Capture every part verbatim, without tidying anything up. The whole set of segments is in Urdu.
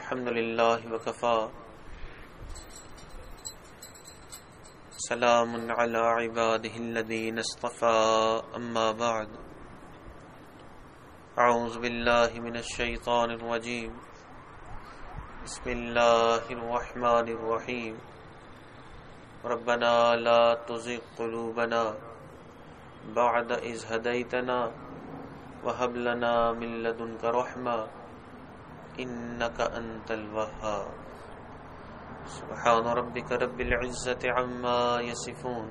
الحمد للہ وکفا سلام علی عبادہ الذین اصطفى اما بعد اعوذ باللہ من الشیطان الرجیم بسم اللہ الرحمن الرحیم ربنا لا تزغ قلوبنا بعد اذ هدیتنا وهب لنا من لدنک رحمہ انک انت الوہاب سبحان ربک رب العزت عما یصفون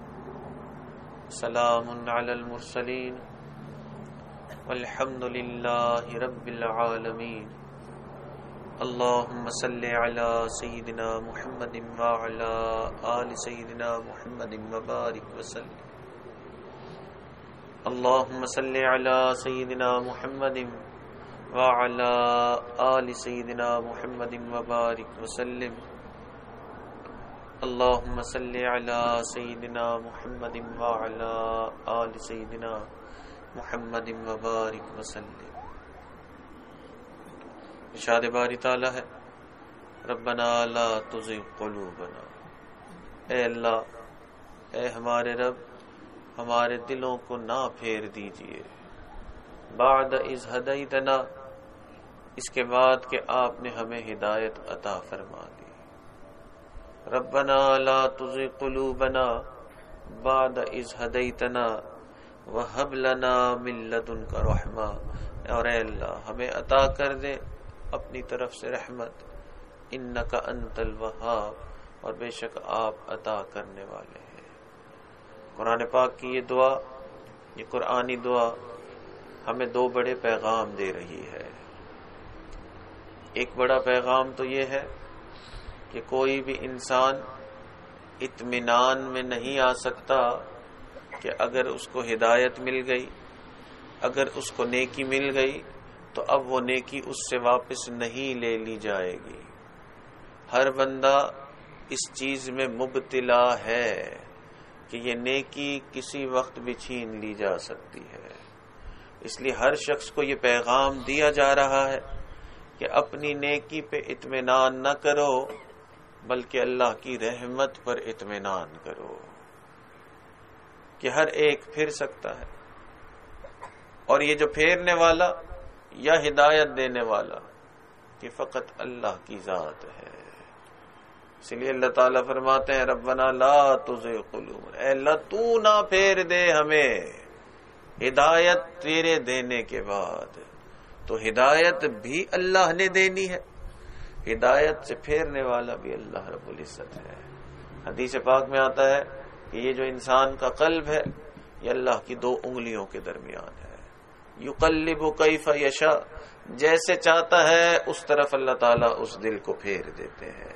سلام علی المرسلین والحمد للہ رب العالمین اللہم صل علی سیدنا محمد وعلی آل سیدنا محمد وبارک وسلم اللہم صل علی سیدنا محمد وعلی آل سیدنا محمد وبارک وسلم اللہم صل علی سیدنا محمد وعلی آل سیدنا محمد وبارک وسلم. ارشاد باری تعالی ہے ربنا لا تزغ قلوبنا، اے اللہ، اے ہمارے رب، ہمارے دلوں کو نہ پھیر دیجئے، بعد اذ ہدیتنا، اس کے بعد کہ آپ نے ہمیں ہدایت عطا فرما دی. ربنا لا تزغ قلوبنا بعد اذ ہدیتنا وہب لنا من لدنک رحمہ، اور اے اللہ ہمیں عطا کر دے اپنی طرف سے رحمت، انک انت الوہاب، اور بے شک آپ عطا کرنے والے ہیں. قرآن پاک کی یہ دعا، یہ قرآنی دعا ہمیں دو بڑے پیغام دے رہی ہے. ایک بڑا پیغام تو یہ ہے کہ کوئی بھی انسان اطمینان میں نہیں آ سکتا کہ اگر اس کو ہدایت مل گئی، اگر اس کو نیکی مل گئی تو اب وہ نیکی اس سے واپس نہیں لے لی جائے گی. ہر بندہ اس چیز میں مبتلا ہے کہ یہ نیکی کسی وقت بھی چھین لی جا سکتی ہے. اس لیے ہر شخص کو یہ پیغام دیا جا رہا ہے کہ اپنی نیکی پہ اطمینان نہ کرو بلکہ اللہ کی رحمت پر اطمینان کرو کہ ہر ایک پھر سکتا ہے، اور یہ جو پھیرنے والا یا ہدایت دینے والا یہ فقط اللہ کی ذات ہے. اس لیے اللہ تعالیٰ فرماتے ہیں ربنا لا تزغ قلوبنا، اے اللہ تو نہ پھیر دے ہمیں. ہدایت تیرے دینے کے بعد تو ہدایت بھی اللہ نے دینی ہے، ہدایت سے پھیرنے والا بھی اللہ رب العزت ہے. حدیث پاک میں آتا ہے کہ یہ جو انسان کا قلب ہے یہ اللہ کی دو انگلیوں کے درمیان ہے. یقلب کیف یشاء، جیسے چاہتا ہے اس طرف اللہ تعالیٰ اس دل کو پھیر دیتے ہیں.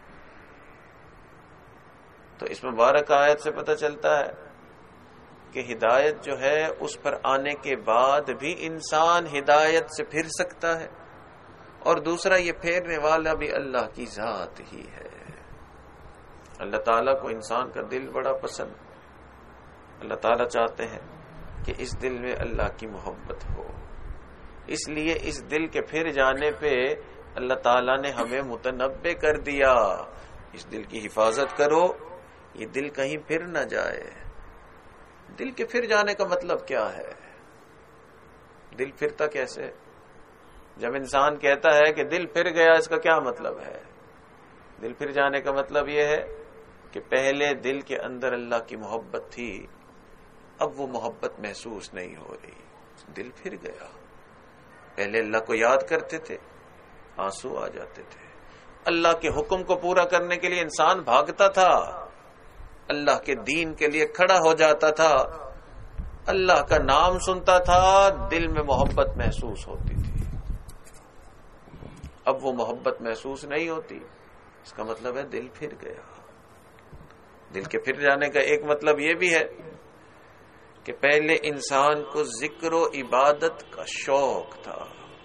تو اس مبارک آیت سے پتہ چلتا ہے کہ ہدایت جو ہے اس پر آنے کے بعد بھی انسان ہدایت سے پھر سکتا ہے، اور دوسرا یہ پھیرنے والا بھی اللہ کی ذات ہی ہے. اللہ تعالیٰ کو انسان کا دل بڑا پسند، اللہ تعالیٰ چاہتے ہیں کہ اس دل میں اللہ کی محبت ہو. اس لیے اس دل کے پھر جانے پہ اللہ تعالیٰ نے ہمیں متنبع کر دیا، اس دل کی حفاظت کرو، یہ دل کہیں پھر نہ جائے. دل کے پھر جانے کا مطلب کیا ہے؟ دل پھرتا کیسے؟ جب انسان کہتا ہے کہ دل پھر گیا، اس کا کیا مطلب ہے؟ دل پھر جانے کا مطلب یہ ہے کہ پہلے دل کے اندر اللہ کی محبت تھی، اب وہ محبت محسوس نہیں ہو رہی، دل پھر گیا. پہلے اللہ کو یاد کرتے تھے، آنسو آ جاتے تھے، اللہ کے حکم کو پورا کرنے کے لیے انسان بھاگتا تھا، اللہ کے دین کے لیے کھڑا ہو جاتا تھا، اللہ کا نام سنتا تھا، دل میں محبت محسوس ہوتی تھی. اب وہ محبت محسوس نہیں ہوتی، اس کا مطلب ہے دل پھر گیا. دل کے پھر جانے کا ایک مطلب یہ بھی ہے کہ پہلے انسان کو ذکر و عبادت کا شوق تھا.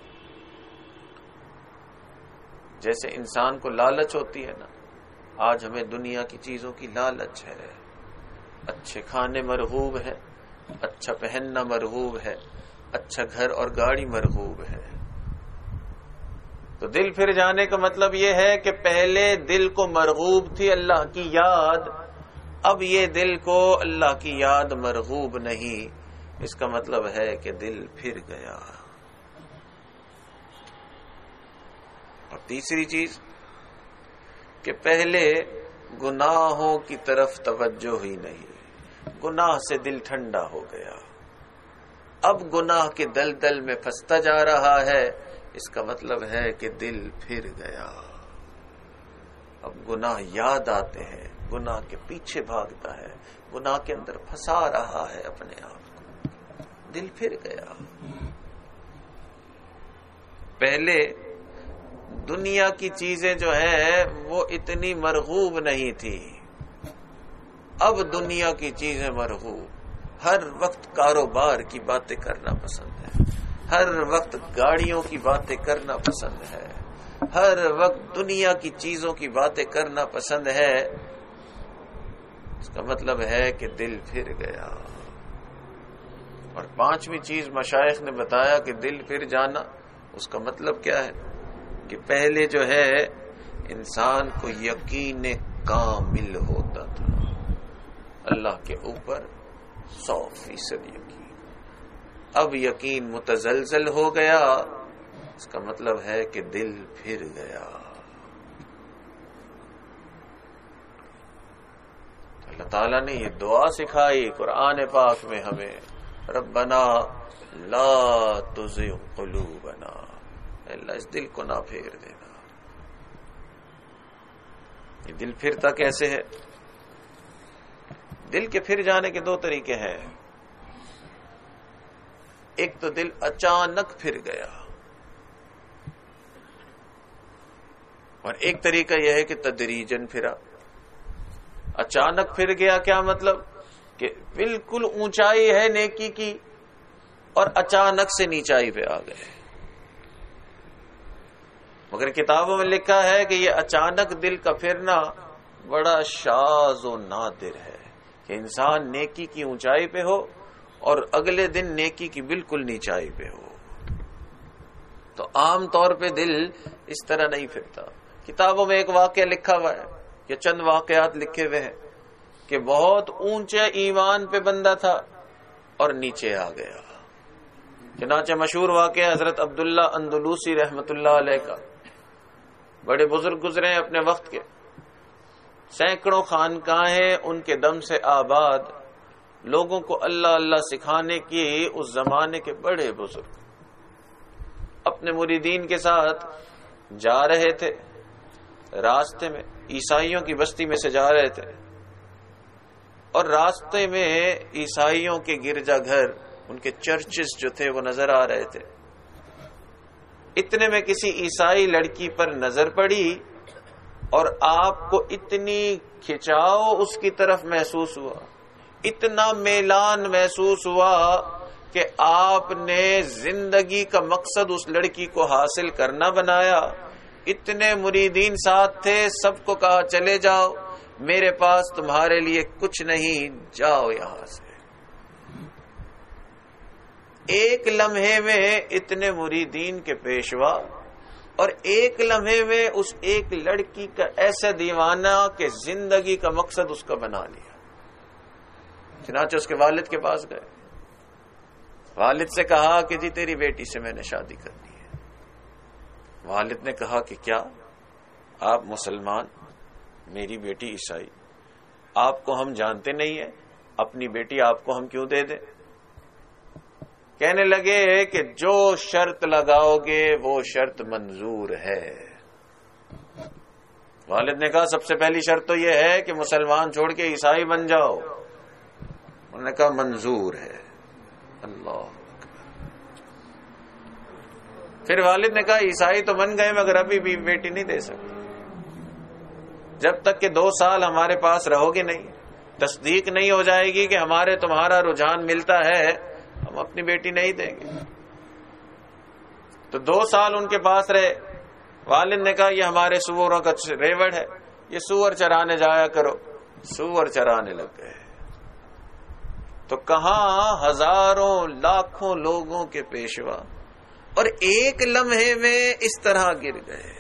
جیسے انسان کو لالچ ہوتی ہے نا، آج ہمیں دنیا کی چیزوں کی لالچ ہے، اچھے کھانے مرغوب ہے، اچھا پہننا مرغوب ہے، اچھا گھر اور گاڑی مرغوب ہے. تو دل پھر جانے کا مطلب یہ ہے کہ پہلے دل کو مرغوب تھی اللہ کی یاد، اب یہ دل کو اللہ کی یاد مرغوب نہیں، اس کا مطلب ہے کہ دل پھر گیا۔ اور تیسری چیز کہ پہلے گناہوں کی طرف توجہ ہی نہیں، گناہ سے دل ٹھنڈا ہو گیا، اب گناہ کے دلدل میں پھنستا جا رہا ہے، اس کا مطلب ہے کہ دل پھر گیا۔ اب گناہ یاد آتے ہیں، گناہ کے پیچھے بھاگتا ہے، گناہ کے اندر پھنسا رہا ہے اپنے آپ کو، دل پھر گیا۔ پہلے دنیا کی چیزیں جو ہیں وہ اتنی مرغوب نہیں تھی، اب دنیا کی چیزیں مرغوب، ہر وقت کاروبار کی باتیں کرنا پسند ہے، ہر وقت گاڑیوں کی باتیں کرنا پسند ہے، ہر وقت دنیا کی چیزوں کی باتیں کرنا پسند ہے، اس کا مطلب ہے کہ دل پھر گیا۔ اور پانچویں چیز مشائخ نے بتایا کہ دل پھر جانا، اس کا مطلب کیا ہے کہ پہلے جو ہے انسان کو یقین کامل ہوتا تھا، اللہ کے اوپر سو فیصد یقین، اب یقین متزلزل ہو گیا، اس کا مطلب ہے کہ دل پھر گیا۔ اللہ تعالیٰ نے یہ دعا سکھائی قرآن پاک میں ہمیں، ربنا لا تزغ قلوبنا، اللہ اس دل کو نہ پھیر دینا۔ یہ دل پھرتا کیسے ہے؟ دل کے پھر جانے کے دو طریقے ہیں، ایک تو دل اچانک پھر گیا، اور ایک طریقہ یہ ہے کہ تدریجن پھرا۔ اچانک پھر گیا کیا مطلب کہ بالکل اونچائی ہے نیکی کی اور اچانک سے نیچائی پہ آ گئے، مگر کتابوں میں لکھا ہے کہ یہ اچانک دل کا پھرنا بڑا شاذ و نادر ہے، کہ انسان نیکی کی اونچائی پہ ہو اور اگلے دن نیکی کی بالکل نیچائی پہ ہو۔ تو عام طور پہ دل اس طرح نہیں پھرتا۔ کتابوں میں ایک واقعہ لکھا ہوا ہے، یا چند واقعات لکھے ہوئے ہیں کہ بہت اونچے ایمان پہ بندہ تھا اور نیچے آ گیا۔ چنانچہ مشہور واقعہ حضرت عبداللہ اندلوسی رحمت اللہ علیہ کا، بڑے بزرگ گزرے ہیں اپنے وقت کے، سینکڑوں خانقاہیں ان کے دم سے آباد، لوگوں کو اللہ اللہ سکھانے کی اس زمانے کے بڑے بزرگ، اپنے مریدین کے ساتھ جا رہے تھے، راستے میں عیسائیوں کی بستی میں سے جا رہے تھے، اور راستے میں عیسائیوں کے گرجا گھر، ان کے چرچز جو تھے وہ نظر آ رہے تھے۔ اتنے میں کسی عیسائی لڑکی پر نظر پڑی اور آپ کو اتنی کھچاؤ اس کی طرف محسوس ہوا، اتنا میلان محسوس ہوا کہ آپ نے زندگی کا مقصد اس لڑکی کو حاصل کرنا بنایا۔ اتنے مریدین ساتھ تھے، سب کو کہا چلے جاؤ، میرے پاس تمہارے لیے کچھ نہیں، جاؤ یہاں سے۔ ایک لمحے میں اتنے مریدین کے پیشوا، اور ایک لمحے میں اس ایک لڑکی کا ایسا دیوانہ کہ زندگی کا مقصد اس کا بنا لیا۔ چنانچہ اس کے والد کے پاس گئے، والد سے کہا کہ جی تیری بیٹی سے میں نے شادی کرنی ہے۔ والد نے کہا کہ کیا آپ مسلمان، میری بیٹی عیسائی، آپ کو ہم جانتے نہیں ہیں، اپنی بیٹی آپ کو ہم کیوں دے دیں؟ کہنے لگے کہ جو شرط لگاؤ گے وہ شرط منظور ہے۔ والد نے کہا سب سے پہلی شرط تو یہ ہے کہ مسلمان چھوڑ کے عیسائی بن جاؤ۔ انہوں نے کہا منظور ہے۔ اللہ، پھر والد نے کہا عیسائی تو بن گئے مگر ابھی بھی بیٹی نہیں دے سکتے، جب تک کہ دو سال ہمارے پاس رہو گے نہیں، تصدیق نہیں ہو جائے گی کہ ہمارے تمہارا رجحان ملتا ہے، ہم اپنی بیٹی نہیں دیں گے۔ تو دو سال ان کے پاس رہے۔ والد نے کہا یہ ہمارے سوروں کا ریوڑ ہے، یہ سور چرانے جایا کرو۔ سور چرانے لگ گئے تو کہاں ہزاروں لاکھوں لوگوں کے پیشوا اور ایک لمحے میں اس طرح گر گئے.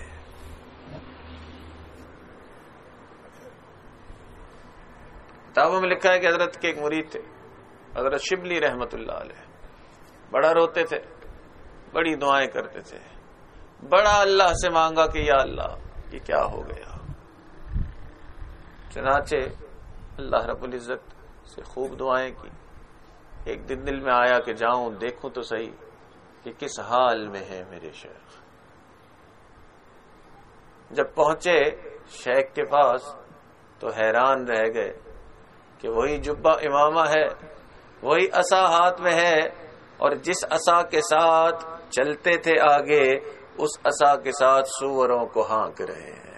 کتابوں میں لکھا ہے کہ حضرت کے ایک مرید تھے حضرت شبلی رحمت اللہ علیہ، بڑا روتے تھے، بڑی دعائیں کرتے تھے، بڑا اللہ سے مانگا کہ یا اللہ یہ کیا ہو گیا. چنانچہ اللہ رب العزت سے خوب دعائیں کی. ایک دن دل میں آیا کہ جاؤں دیکھوں تو صحیح کہ کس حال میں ہے میرے شیخ. جب پہنچے شیخ کے پاس تو حیران رہ گئے کہ وہی جبہ امامہ ہے، وہی عصا ہاتھ میں ہے، اور جس عصا کے ساتھ چلتے تھے آگے اس عصا کے ساتھ سوروں کو ہانک رہے ہیں.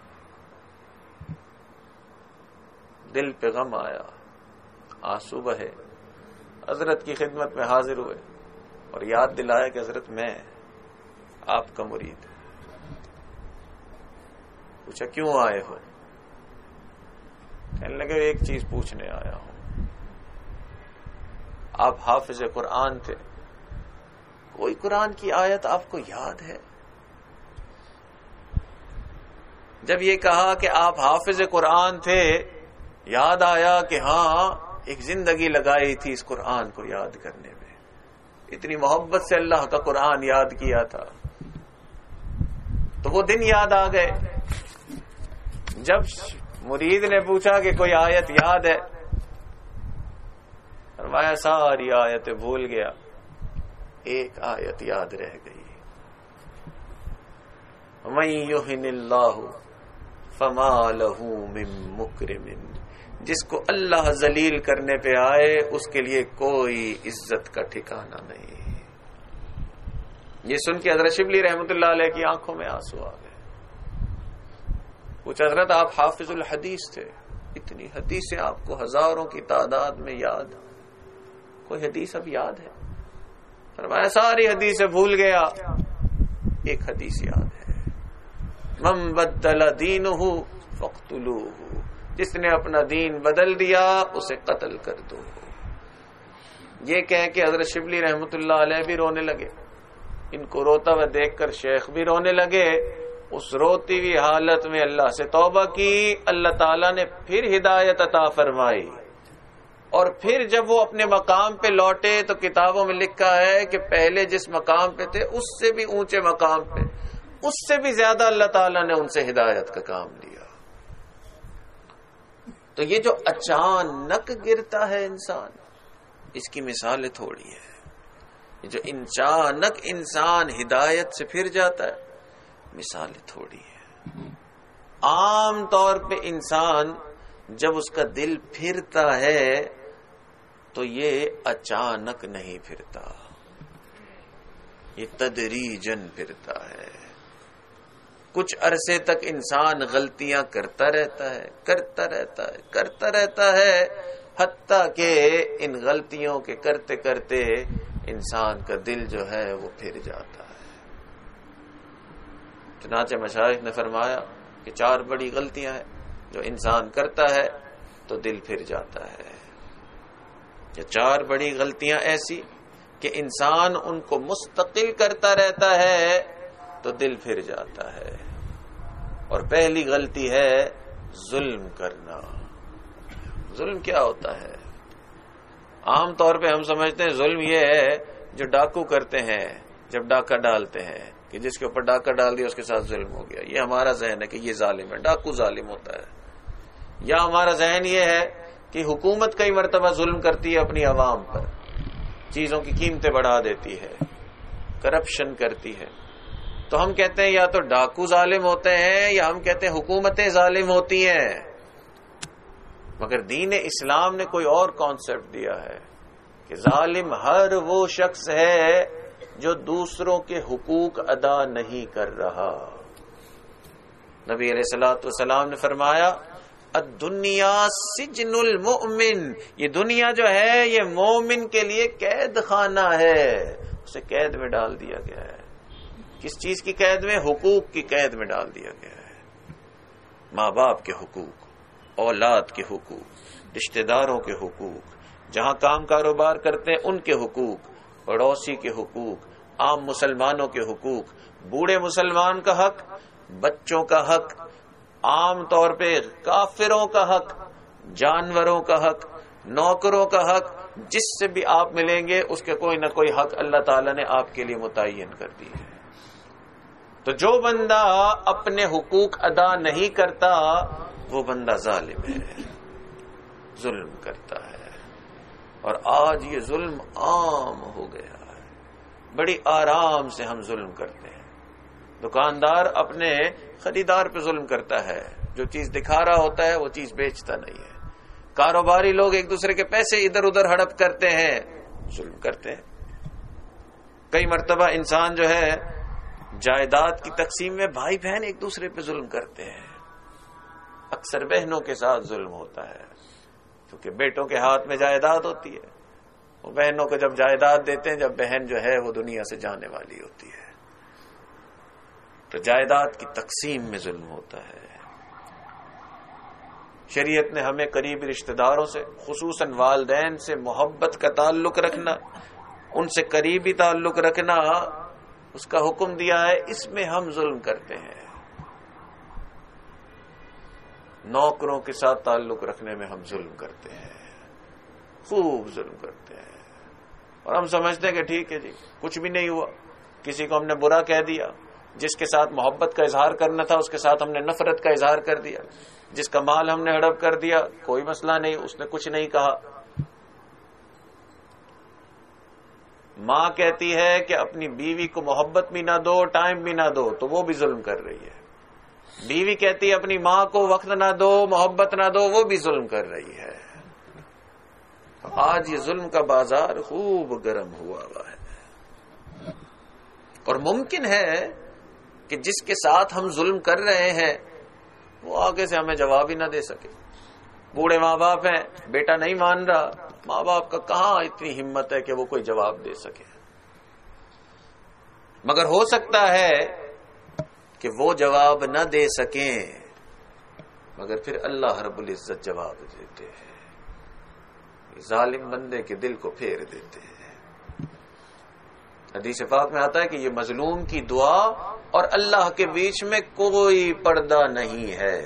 دل پہ غم آیا، آنسو بہے، حضرت کی خدمت میں حاضر ہوئے اور یاد دلایا کہ حضرت میں آپ کا مرید. پوچھا کیوں آئے ہو؟ کہنے لگے ایک چیز پوچھنے آیا ہوں. آپ حافظ قرآن تھے، کوئی قرآن کی آیت آپ کو یاد ہے؟ جب یہ کہا کہ آپ حافظ قرآن تھے، یاد آیا کہ ہاں ایک زندگی لگائی تھی اس قرآن کو یاد کرنے میں، اتنی محبت سے اللہ کا قرآن یاد کیا تھا. تو وہ دن یاد آ گئے جب مرید نے پوچھا کہ کوئی آیت یاد ہے. فرمایا ساری آیتیں بھول گیا، ایک آیت یاد رہ گئی. وَمَن يُهِنِ اللَّهُ فَمَا لَهُ مِن مُكْرِمٍ، جس کو اللہ ذلیل کرنے پہ آئے اس کے لیے کوئی عزت کا ٹھکانہ نہیں. یہ سن کے حضرت شبلی رحمت اللہ علیہ کی آنکھوں میں آنسو آ گئے. کچھ حضرت آپ حافظ الحدیث تھے، اتنی حدیثیں آپ کو ہزاروں کی تعداد میں یاد، کوئی حدیث اب یاد ہے؟ فرمایا ساری حدیثیں بھول گیا، ایک حدیث یاد ہے، من بدل دینہ فاقتلوہ، جس نے اپنا دین بدل دیا اسے قتل کر دو. یہ کہہ کے حضرت شبلی رحمت اللہ علیہ بھی رونے لگے. ان کو روتا ہوا دیکھ کر شیخ بھی رونے لگے. اس روتی ہوئی حالت میں اللہ سے توبہ کی، اللہ تعالیٰ نے پھر ہدایت عطا فرمائی. اور پھر جب وہ اپنے مقام پہ لوٹے تو کتابوں میں لکھا ہے کہ پہلے جس مقام پہ تھے اس سے بھی اونچے مقام پہ، اس سے بھی زیادہ اللہ تعالیٰ نے ان سے ہدایت کا کام لیا. تو یہ جو اچانک گرتا ہے انسان، اس کی مثالیں تھوڑی ہے. یہ جو اچانک انسان ہدایت سے پھر جاتا ہے، مثالیں تھوڑی ہے. عام طور پہ انسان جب اس کا دل پھرتا ہے تو یہ اچانک نہیں پھرتا، یہ تدریجن پھرتا ہے. کچھ عرصے تک انسان غلطیاں کرتا رہتا ہے کرتا رہتا ہے کرتا رہتا ہے حتیٰ کہ ان غلطیوں کے کرتے کرتے انسان کا دل جو ہے وہ پھر جاتا ہے. چنانچہ مشائخ نے فرمایا کہ چار بڑی غلطیاں ہیں جو انسان کرتا ہے تو دل پھر جاتا ہے. یہ چار بڑی غلطیاں ایسی کہ انسان ان کو مستقل کرتا رہتا ہے تو دل پھر جاتا ہے. اور پہلی غلطی ہے ظلم کرنا. ظلم کیا ہوتا ہے؟ عام طور پہ ہم سمجھتے ہیں ظلم یہ ہے جو ڈاکو کرتے ہیں جب ڈاکہ ڈالتے ہیں کہ جس کے اوپر ڈاکہ ڈال دیا اس کے ساتھ ظلم ہو گیا. یہ ہمارا ذہن ہے کہ یہ ظالم ہے، ڈاکو ظالم ہوتا ہے. یا ہمارا ذہن یہ ہے کہ حکومت کئی مرتبہ ظلم کرتی ہے اپنی عوام پر، چیزوں کی قیمتیں بڑھا دیتی ہے، کرپشن کرتی ہے، تو ہم کہتے ہیں یا تو ڈاکو ظالم ہوتے ہیں یا ہم کہتے ہیں حکومتیں ظالم ہوتی ہیں. مگر دین اسلام نے کوئی اور کانسیپٹ دیا ہے کہ ظالم ہر وہ شخص ہے جو دوسروں کے حقوق ادا نہیں کر رہا. نبی علیہ الصلوۃ والسلام نے فرمایا الدنیا سجن المؤمن، یہ دنیا جو ہے یہ مومن کے لیے قید خانہ ہے، اسے قید میں ڈال دیا گیا ہے. کس چیز کی قید میں؟ حقوق کی قید میں ڈال دیا گیا ہے. ماں باپ کے حقوق، اولاد کے حقوق، رشتہ داروں کے حقوق، جہاں کام کاروبار کرتے ہیں ان کے حقوق، پڑوسی کے حقوق، عام مسلمانوں کے حقوق، بوڑھے مسلمان کا حق، بچوں کا حق، عام طور پہ کافروں کا حق، جانوروں کا حق، نوکروں کا حق، جس سے بھی آپ ملیں گے اس کے کوئی نہ کوئی حق اللہ تعالیٰ نے آپ کے لیے متعین کر دی ہے۔ تو جو بندہ اپنے حقوق ادا نہیں کرتا وہ بندہ ظالم ہے، ظلم کرتا ہے، اور آج یہ ظلم عام ہو گیا ہے، بڑی آرام سے ہم ظلم کرتے ہیں۔ دکاندار اپنے خریدار پہ ظلم کرتا ہے، جو چیز دکھا رہا ہوتا ہے وہ چیز بیچتا نہیں ہے۔ کاروباری لوگ ایک دوسرے کے پیسے ادھر ادھر ہڑپ کرتے ہیں، ظلم کرتے ہیں۔ کئی مرتبہ انسان جو ہے جائیداد کی تقسیم میں بھائی بہن ایک دوسرے پہ ظلم کرتے ہیں، اکثر بہنوں کے ساتھ ظلم ہوتا ہے، کیونکہ بیٹوں کے ہاتھ میں جائیداد ہوتی ہے، وہ بہنوں کو جب جائیداد دیتے ہیں جب بہن جو ہے وہ دنیا سے جانے والی ہوتی ہے، تو جائیداد کی تقسیم میں ظلم ہوتا ہے۔ شریعت نے ہمیں قریبی رشتہ داروں سے، خصوصاً والدین سے محبت کا تعلق رکھنا، ان سے قریبی تعلق رکھنا اس کا حکم دیا ہے، اس میں ہم ظلم کرتے ہیں۔ نوکروں کے ساتھ تعلق رکھنے میں ہم ظلم کرتے ہیں، خوب ظلم کرتے ہیں، اور ہم سمجھتے ہیں کہ ٹھیک ہے جی کچھ بھی نہیں ہوا، کسی کو ہم نے برا کہہ دیا، جس کے ساتھ محبت کا اظہار کرنا تھا اس کے ساتھ ہم نے نفرت کا اظہار کر دیا، جس کا مال ہم نے ہڑپ کر دیا کوئی مسئلہ نہیں، اس نے کچھ نہیں کہا۔ ماں کہتی ہے کہ اپنی بیوی کو محبت بھی نہ دو، ٹائم بھی نہ دو، تو وہ بھی ظلم کر رہی ہے۔ بیوی کہتی ہے اپنی ماں کو وقت نہ دو، محبت نہ دو، وہ بھی ظلم کر رہی ہے۔ آج یہ ظلم کا بازار خوب گرم ہوا ہوا ہے، اور ممکن ہے کہ جس کے ساتھ ہم ظلم کر رہے ہیں وہ آگے سے ہمیں جواب ہی نہ دے سکے۔ بوڑھے ماں باپ ہیں، بیٹا نہیں مان رہا، ماں باپ کا کہاں اتنی ہمت ہے کہ وہ کوئی جواب دے سکے، مگر ہو سکتا ہے کہ وہ جواب نہ دے سکیں، مگر پھر اللہ رب العزت جواب دیتے ہیں، ظالم بندے کے دل کو پھیر دیتے ہیں۔ حدیث پاک میں آتا ہے کہ یہ مظلوم کی دعا اور اللہ کے بیچ میں کوئی پردہ نہیں ہے۔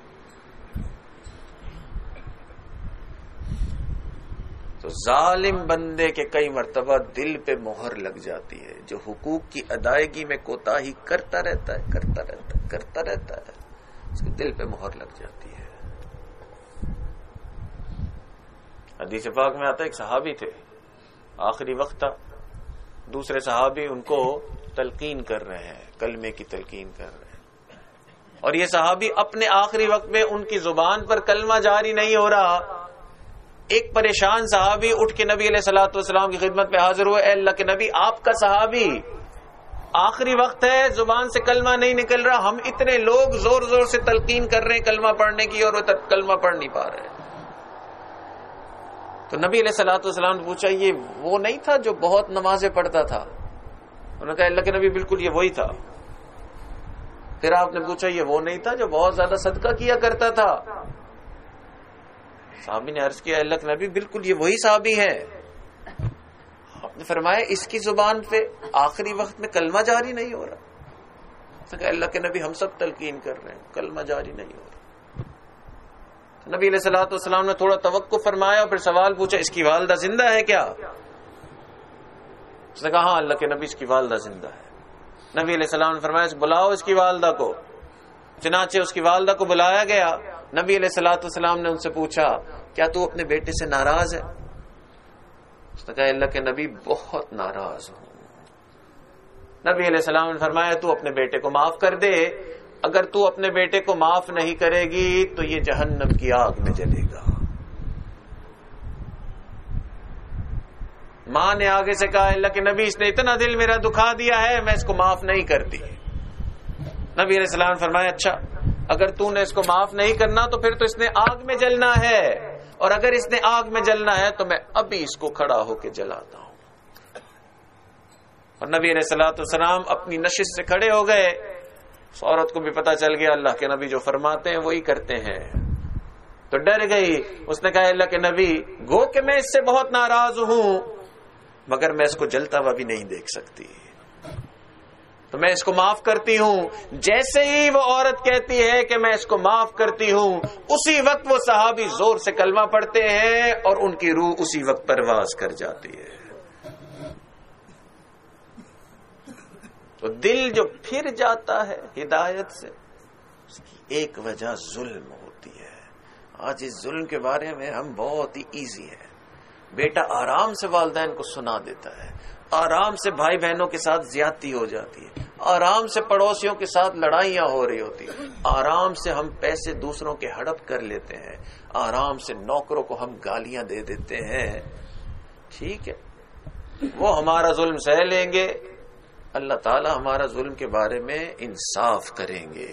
تو ظالم بندے کے کئی مرتبہ دل پہ مہر لگ جاتی ہے، جو حقوق کی ادائیگی میں کوتاہی کرتا رہتا ہے کرتا رہتا ہے کرتا رہتا ہے اس کے دل پہ مہر لگ جاتی ہے۔ حدیث پاک میں آتا ہے ایک صحابی تھے، آخری وقت تھا، دوسرے صحابی ان کو تلقین کر رہے ہیں، کلمے کی تلقین کر رہے ہیں، اور یہ صحابی اپنے آخری وقت میں ان کی زبان پر کلمہ جاری نہیں ہو رہا۔ ایک پریشان صحابی اٹھ کے نبی علیہ الصلوۃ والسلام کی خدمت میں حاضر ہوئے، اے اللہ کے نبی آپ کا صحابی آخری وقت ہے، زبان سے کلمہ نہیں نکل رہا، ہم اتنے لوگ زور زور سے تلقین کر رہے ہیں کلمہ پڑھنے کی اور وہ کلمہ پڑھ نہیں پا رہے۔ تو نبی علیہ الصلوۃ والسلام نے پوچھا یہ وہ نہیں تھا جو بہت نمازیں پڑھتا تھا؟ انہوں نے کہا اللہ کے نبی بالکل یہ وہی تھا۔ پھر آپ نے پوچھا یہ وہ نہیں تھا جو بہت زیادہ صدقہ کیا کرتا تھا؟ صحابی نے عرض کیا اللہ کے نبی بالکل یہ وہی صحابی ہے۔ آپ نے فرمایا اس کی زبان پہ آخری وقت میں کلمہ جاری نہیں ہو رہا؟ کہ اللہ کے نبی ہم سب تلقین کر رہے ہیں، کلمہ جاری نہیں ہو رہا۔ نبی علیہ الصلوۃ والسلام نے تھوڑا توقف فرمایا اور پھر سوال پوچھا اس کی والدہ زندہ ہے کیا؟ اس نے کہا ہاں اللہ کے نبی اس کی والدہ زندہ ہے۔ نبی علیہ السلام نے فرمایا بلاؤ اس کی والدہ کو۔ چنانچہ اس کی والدہ کو بلایا گیا۔ نبی علیہ الصلوۃ والسلام نے ان سے پوچھا کیا تو اپنے بیٹے سے ناراض ہے؟ اس نے کہا اللہ کے نبی بہت ناراض ہوں۔ نبی علیہ السلام نے فرمایا تو اپنے بیٹے کو معاف کر دے، اگر تو اپنے بیٹے کو معاف نہیں کرے گی تو یہ جہنم کی آگ میں جلے گا۔ ماں نے آگے سے کہا اللہ کے نبی اس نے اتنا دل میرا دکھا دیا ہے میں اس کو معاف نہیں کرتی۔ نبی علیہ السلام نے فرمایا اچھا اگر تو نے اس کو معاف نہیں کرنا تو پھر تو اس نے آگ میں جلنا ہے، اور اگر اس نے آگ میں جلنا ہے تو میں ابھی اس کو کھڑا ہو کے جلاتا ہوں۔ اور نبی علیہ الصلوۃ والسلام اپنی نشست سے کھڑے ہو گئے۔ اس عورت کو بھی پتا چل گیا اللہ کے نبی جو فرماتے ہیں وہی کرتے ہیں، تو ڈر گئی۔ اس نے کہا اللہ کے نبی گو کہ میں اس سے بہت ناراض ہوں مگر میں اس کو جلتا ہوا بھی نہیں دیکھ سکتی۔ تو میں اس کو معاف کرتی ہوں. جیسے ہی وہ عورت کہتی ہے کہ میں اس کو معاف کرتی ہوں، اسی وقت وہ صحابی زور سے کلمہ پڑھتے ہیں اور ان کی روح اسی وقت پرواز کر جاتی ہے. تو دل جو پھر جاتا ہے ہدایت سے، اس کی ایک وجہ ظلم ہوتی ہے. آج اس ظلم کے بارے میں ہم بہت ہی ایزی ہے. بیٹا آرام سے والدین کو سنا دیتا ہے، آرام سے بھائی بہنوں کے ساتھ زیادتی ہو جاتی ہے، آرام سے پڑوسیوں کے ساتھ لڑائیاں ہو رہی ہوتی ہیں، آرام سے ہم پیسے دوسروں کے ہڑپ کر لیتے ہیں، آرام سے نوکروں کو ہم گالیاں دے دیتے ہیں. ٹھیک ہے، وہ ہمارا ظلم سہ لیں گے، اللہ تعالی ہمارا ظلم کے بارے میں انصاف کریں گے.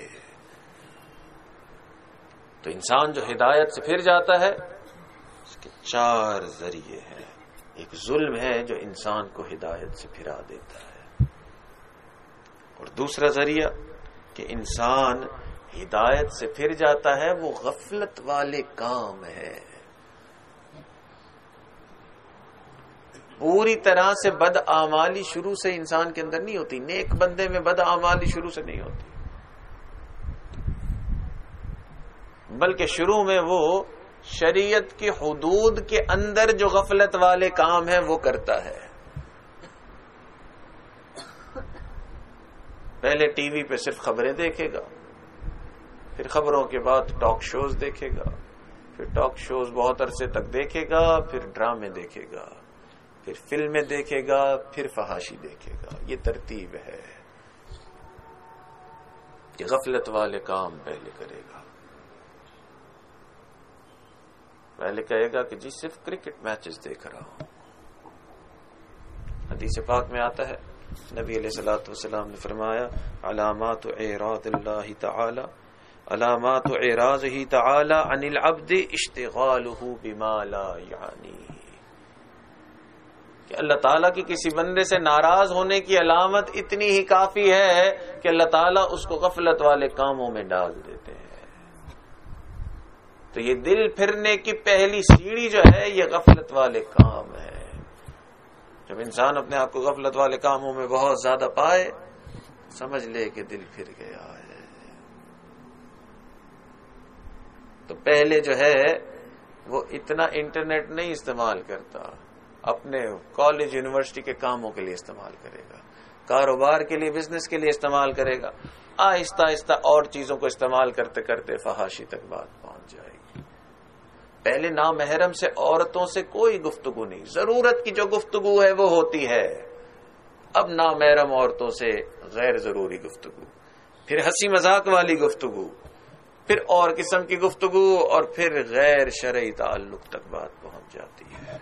تو انسان جو ہدایت سے پھر جاتا ہے اس کے چار ذریعے ہیں. ایک ظلم ہے جو انسان کو ہدایت سے پھرا دیتا ہے، اور دوسرا ذریعہ کہ انسان ہدایت سے پھر جاتا ہے وہ غفلت والے کام ہے. پوری طرح سے بد اعمالی شروع سے انسان کے اندر نہیں ہوتی، نیک بندے میں بد اعمالی شروع سے نہیں ہوتی، بلکہ شروع میں وہ شریعت کی حدود کے اندر جو غفلت والے کام ہیں وہ کرتا ہے. پہلے ٹی وی پہ صرف خبریں دیکھے گا، پھر خبروں کے بعد ٹاک شوز دیکھے گا، پھر ٹاک شوز بہت عرصے تک دیکھے گا، پھر ڈرامے دیکھے گا، پھر فلمیں دیکھے گا، پھر فحاشی دیکھے گا. یہ ترتیب ہے کہ غفلت والے کام پہلے کرے گا. پہلے کہے گا کہ جی صرف کرکٹ میچز دیکھ رہا ہوں. حدیث پاک میں آتا ہے نبی علیہ الصلوۃ والسلام نے فرمایا علامات اعراض اللہ تعالی علامات اعراضہ تعالی عن العبد اشتغالہ بما لا یعنی، کہ اللہ تعالیٰ کی کسی بندے سے ناراض ہونے کی علامت اتنی ہی کافی ہے کہ اللہ تعالیٰ اس کو غفلت والے کاموں میں ڈال دیتے ہیں. تو یہ دل پھرنے کی پہلی سیڑھی جو ہے یہ غفلت والے کام ہے. جب انسان اپنے آپ کو غفلت والے کاموں میں بہت زیادہ پائے، سمجھ لے کہ دل پھر گیا ہے. تو پہلے جو ہے وہ اتنا انٹرنیٹ نہیں استعمال کرتا، اپنے کالج یونیورسٹی کے کاموں کے لیے استعمال کرے گا، کاروبار کے لیے بزنس کے لیے استعمال کرے گا. آہستہ آہستہ اور چیزوں کو استعمال کرتے کرتے فحاشی تک بات پہنچ جائے گی. پہلے نامحرم سے عورتوں سے کوئی گفتگو نہیں، ضرورت کی جو گفتگو ہے وہ ہوتی ہے. اب نامحرم عورتوں سے غیر ضروری گفتگو، پھر ہنسی مذاق والی گفتگو، پھر اور قسم کی گفتگو، اور پھر غیر شرعی تعلق تک بات پہنچ جاتی ہے.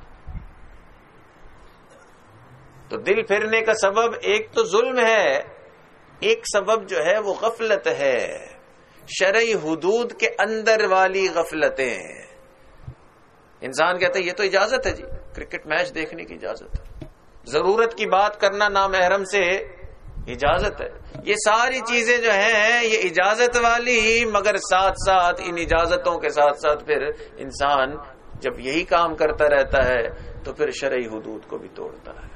تو دل پھرنے کا سبب ایک تو ظلم ہے، ایک سبب جو ہے وہ غفلت ہے، شرعی حدود کے اندر والی غفلتیں. انسان کہتا ہے یہ تو اجازت ہے جی، کرکٹ میچ دیکھنے کی اجازت ہے، ضرورت کی بات کرنا نامحرم سے اجازت ہے. یہ ساری چیزیں جو ہیں یہ اجازت والی، مگر ساتھ ساتھ ان اجازتوں کے ساتھ ساتھ پھر انسان جب یہی کام کرتا رہتا ہے تو پھر شرعی حدود کو بھی توڑتا ہے.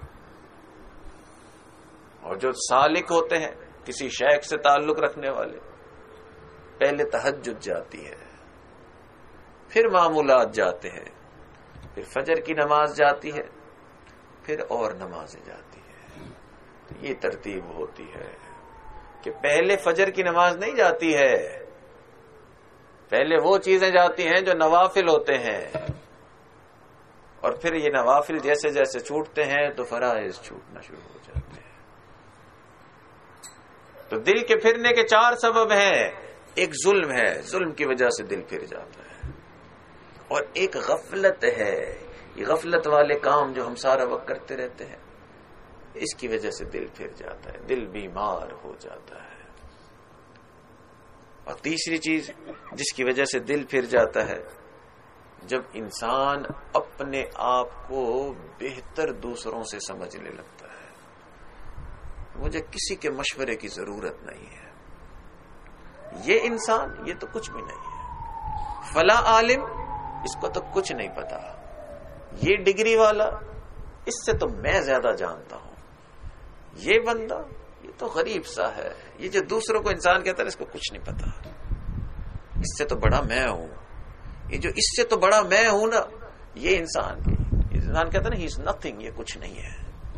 اور جو سالک ہوتے ہیں کسی شیخ سے تعلق رکھنے والے، پہلے تہجد جاتی ہے، پھر معمولات جاتے ہیں، پھر فجر کی نماز جاتی ہے، پھر اور نمازیں جاتی ہے. تو یہ ترتیب ہوتی ہے کہ پہلے فجر کی نماز نہیں جاتی ہے، پہلے وہ چیزیں جاتی ہیں جو نوافل ہوتے ہیں، اور پھر یہ نوافل جیسے جیسے چھوٹتے ہیں تو فرائض چھوٹنا شروع ہو جاتے ہیں. تو دل کے پھرنے کے چار سبب ہیں. ایک ظلم ہے، ظلم کی وجہ سے دل پھر جاتا ہے، اور ایک غفلت ہے، یہ غفلت والے کام جو ہم سارا وقت کرتے رہتے ہیں اس کی وجہ سے دل پھر جاتا ہے، دل بیمار ہو جاتا ہے. اور تیسری چیز جس کی وجہ سے دل پھر جاتا ہے، جب انسان اپنے آپ کو بہتر دوسروں سے سمجھنے لگتا ہے. مجھے کسی کے مشورے کی ضرورت نہیں ہے، یہ انسان یہ تو کچھ بھی نہیں ہے، فلاں عالم اس کو تو کچھ نہیں پتا، یہ ڈگری والا اس سے تو میں زیادہ جانتا ہوں، یہ بندہ یہ تو غریب سا ہے، یہ جو دوسروں کو انسان کہتا ہے اس کو کچھ نہیں پتا، اس سے تو بڑا میں ہوں، یہ جو اس سے تو بڑا میں ہوں نا، یہ انسان انسان کہتا ہے نا ہی از نتھنگ، یہ کچھ نہیں ہے.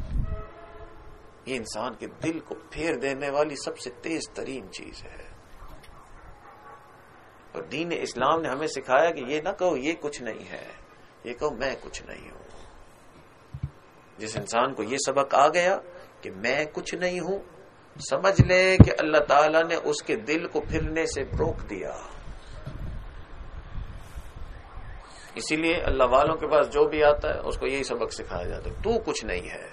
یہ انسان کے دل کو پھیر دینے والی سب سے تیز ترین چیز ہے. اور دین اسلام نے ہمیں سکھایا کہ یہ نہ کہو یہ کچھ نہیں ہے، یہ کہو میں کچھ نہیں ہوں. جس انسان کو یہ سبق آ گیا کہ میں کچھ نہیں ہوں، سمجھ لے کہ اللہ تعالیٰ نے اس کے دل کو پھرنے سے روک دیا. اسی لیے اللہ والوں کے پاس جو بھی آتا ہے اس کو یہی سبق سکھایا جاتا ہے، تو کچھ نہیں ہے،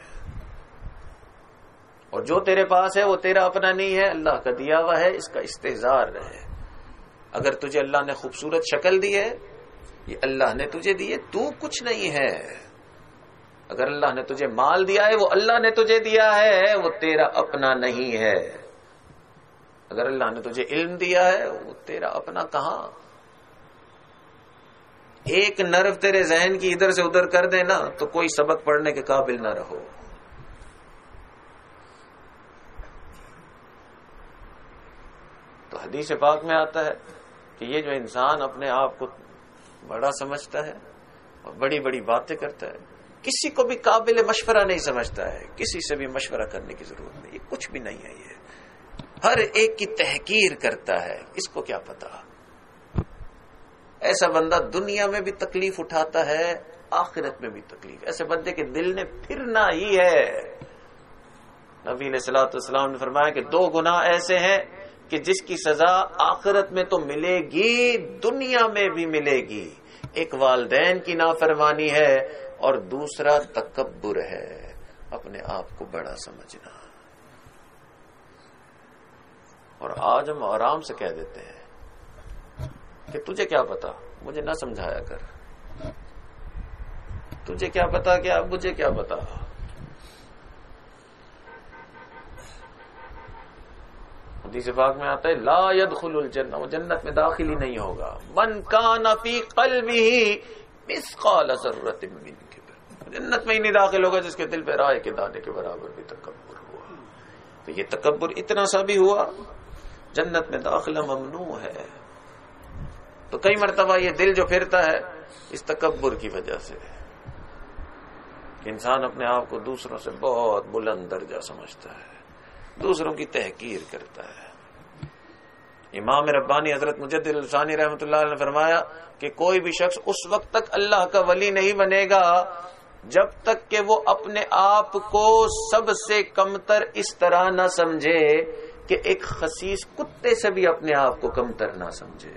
اور جو تیرے پاس ہے وہ تیرا اپنا نہیں ہے، اللہ کا دیا ہوا ہے، اس کا استحضار رہے. اگر تجھے اللہ نے خوبصورت شکل دی ہے، یہ اللہ نے تجھے دی ہے، تو کچھ نہیں ہے. اگر اللہ نے تجھے مال دیا ہے، وہ اللہ نے تجھے دیا ہے، وہ تیرا اپنا نہیں ہے. اگر اللہ نے تجھے علم دیا ہے، وہ تیرا اپنا کہاں. ایک نرو تیرے ذہن کی ادھر سے ادھر کر دینا تو کوئی سبق پڑھنے کے قابل نہ رہو. تو حدیث پاک میں آتا ہے کہ یہ جو انسان اپنے آپ کو بڑا سمجھتا ہے اور بڑی بڑی باتیں کرتا ہے، کسی کو بھی قابل مشورہ نہیں سمجھتا ہے، کسی سے بھی مشورہ کرنے کی ضرورت نہیں، یہ کچھ بھی نہیں ہے. یہ ہر ایک کی تحقیر کرتا ہے، اس کو کیا پتا. ایسا بندہ دنیا میں بھی تکلیف اٹھاتا ہے، آخرت میں بھی تکلیف. ایسے بندے کے دل نے پھرنا ہی ہے. نبی علیہ الصلوۃ والسلام نے فرمایا کہ دو گناہ ایسے ہیں کہ جس کی سزا آخرت میں تو ملے گی، دنیا میں بھی ملے گی. ایک والدین کی نافرمانی ہے اور دوسرا تکبر ہے، اپنے آپ کو بڑا سمجھنا. اور آج ہم آرام سے کہہ دیتے ہیں کہ تجھے کیا پتا، مجھے نہ سمجھایا کر. تجھے کیا پتا کیا، مجھے کیا پتا. حدیث پاک میں آتا ہے لا يدخل الجنہ، وہ جنت میں داخل ہی نہیں ہوگا. من کان فی قلبہ مثقال ذرۃ من کبر، جنت میں ہی نہیں داخل ہوگا جس کے دل پہ رائے کے دانے کے برابر بھی تکبر ہوا. تو یہ تکبر اتنا سا بھی ہوا، جنت میں داخلہ ممنوع ہے. تو کئی مرتبہ یہ دل جو پھرتا ہے اس تکبر کی وجہ سے، کہ انسان اپنے آپ کو دوسروں سے بہت بلند درجہ سمجھتا ہے، دوسروں کی تحقیر کرتا ہے. امام ربانی حضرت مجدد الثانی رحمۃ اللہ علیہ نے فرمایا کہ کوئی بھی شخص اس وقت تک اللہ کا ولی نہیں بنے گا جب تک کہ وہ اپنے آپ کو سب سے کمتر اس طرح نہ سمجھے کہ ایک خسیس کتے سے بھی اپنے آپ کو کمتر نہ سمجھے.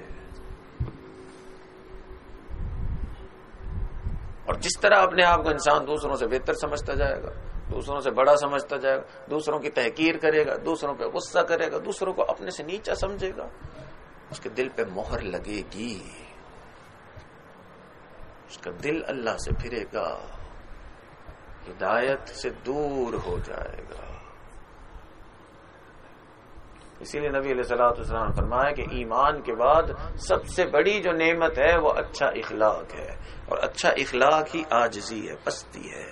اور جس طرح اپنے آپ کو انسان دوسروں سے بہتر سمجھتا جائے گا، دوسروں سے بڑا سمجھتا جائے گا، دوسروں کی تحقیر کرے گا، دوسروں پہ غصہ کرے گا، دوسروں کو اپنے سے نیچا سمجھے گا، اس کے دل پہ مہر لگے گی، اس کا دل اللہ سے پھرے گا، ہدایت سے دور ہو جائے گا. اسی لیے نبی علیہ الصلوۃ والسلام نے فرمایا کہ ایمان کے بعد سب سے بڑی جو نعمت ہے وہ اچھا اخلاق ہے، اور اچھا اخلاق ہی عاجزی ہے، پستی ہے.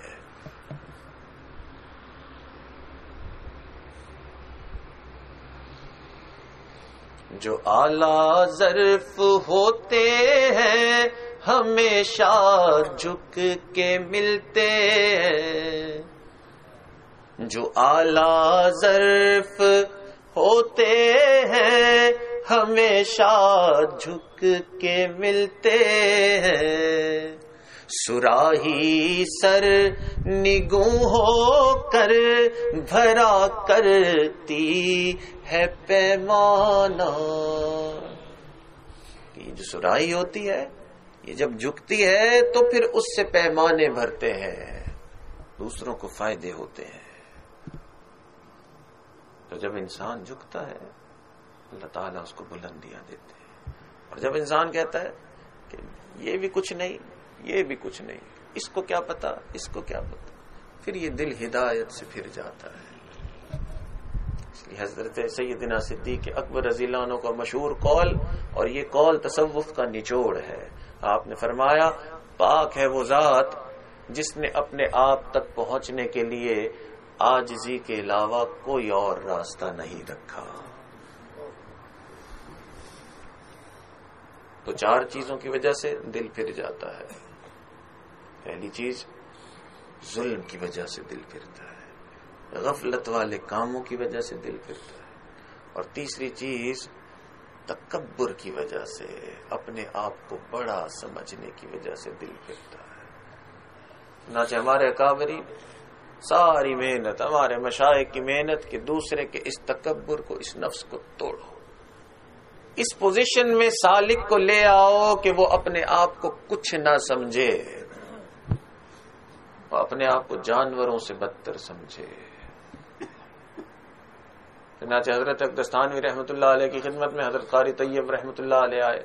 جو اعلیٰ ظرف ہوتے ہیں ہمیشہ جھک کے ملتے ہیں، جو اعلیٰ ظرف ہوتے ہیں ہمیشہ جھک کے ملتے ہیں، سراہی سر نگوں ہو کر بھرا کرتی ہے پیمانہ. یہ جو سراہی ہوتی ہے یہ جب جھکتی ہے تو پھر اس سے پیمانے بھرتے ہیں، دوسروں کو فائدے ہوتے ہیں. تو جب انسان جھکتا ہے اللہ تعالیٰ اس کو بلندیاں دیتے ہیں. اور جب انسان کہتا ہے کہ یہ بھی کچھ نہیں، یہ بھی کچھ نہیں، اس کو کیا پتا، اس کو کیا پتا، پھر یہ دل ہدایت سے پھر جاتا ہے. اس لیے حضرت سیدنا صدیق اکبر رضی اللہ عنہ کا مشہور قول، اور یہ قول تصوف کا نچوڑ ہے. آپ نے فرمایا پاک ہے وہ ذات جس نے اپنے آپ تک پہنچنے کے لیے عاجزی کے علاوہ کوئی اور راستہ نہیں رکھا. تو چار چیزوں کی وجہ سے دل پھر جاتا ہے. پہلی چیز ظلم کی وجہ سے دل پھرتا ہے، غفلت والے کاموں کی وجہ سے دل پھرتا ہے، اور تیسری چیز تکبر کی وجہ سے، اپنے آپ کو بڑا سمجھنے کی وجہ سے دل پھرتا ہے. چنانچہ ہمارے اکابرین ساری محنت، ہمارے مشائخ کی محنت کہ دوسرے کے اس تکبر کو، اس نفس کو توڑو، اس پوزیشن میں سالک کو لے آؤ کہ وہ اپنے آپ کو کچھ نہ سمجھے، وہ اپنے آپ کو جانوروں سے بدتر سمجھے. چنانچہ حضرت اقدستانوی رحمۃ اللہ علیہ کی خدمت میں حضرت قاری طیب رحمۃ اللہ علیہ آئے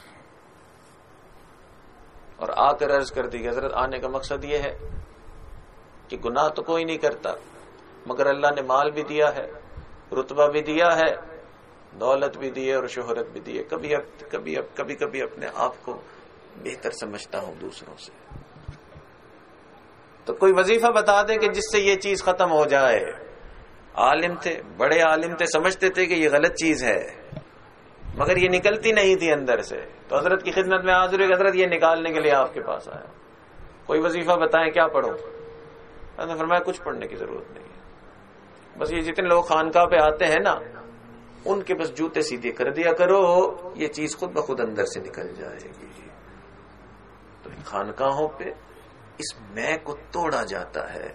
اور آ کر عرض کر دی کہ حضرت آنے کا مقصد یہ ہے کہ گناہ تو کوئی نہیں کرتا، مگر اللہ نے مال بھی دیا ہے، رتبہ بھی دیا ہے، دولت بھی دی ہے اور شہرت بھی دی ہے، کبھی اب کبھی اب کبھی کبھی اپنے آپ کو بہتر سمجھتا ہوں دوسروں سے. تو کوئی وظیفہ بتا دے کہ جس سے یہ چیز ختم ہو جائے. عالم تھے، بڑے عالم تھے، سمجھتے تھے کہ یہ غلط چیز ہے مگر یہ نکلتی نہیں تھی اندر سے. تو حضرت کی خدمت میں حاضر ہوئے، حضرت یہ نکالنے کے لیے آپ کے پاس آیا، کوئی وظیفہ بتائیں کیا پڑھو. حضرت نے فرمایا کچھ پڑھنے کی ضرورت نہیں ہے، بس یہ جتنے لوگ خانقاہ پہ آتے ہیں نا ان کے بس جوتے سیدھے کر دیا کرو، یہ چیز خود بخود اندر سے نکل جائے گی. تو ان خانقاہوں پہ اس میں کو توڑا جاتا ہے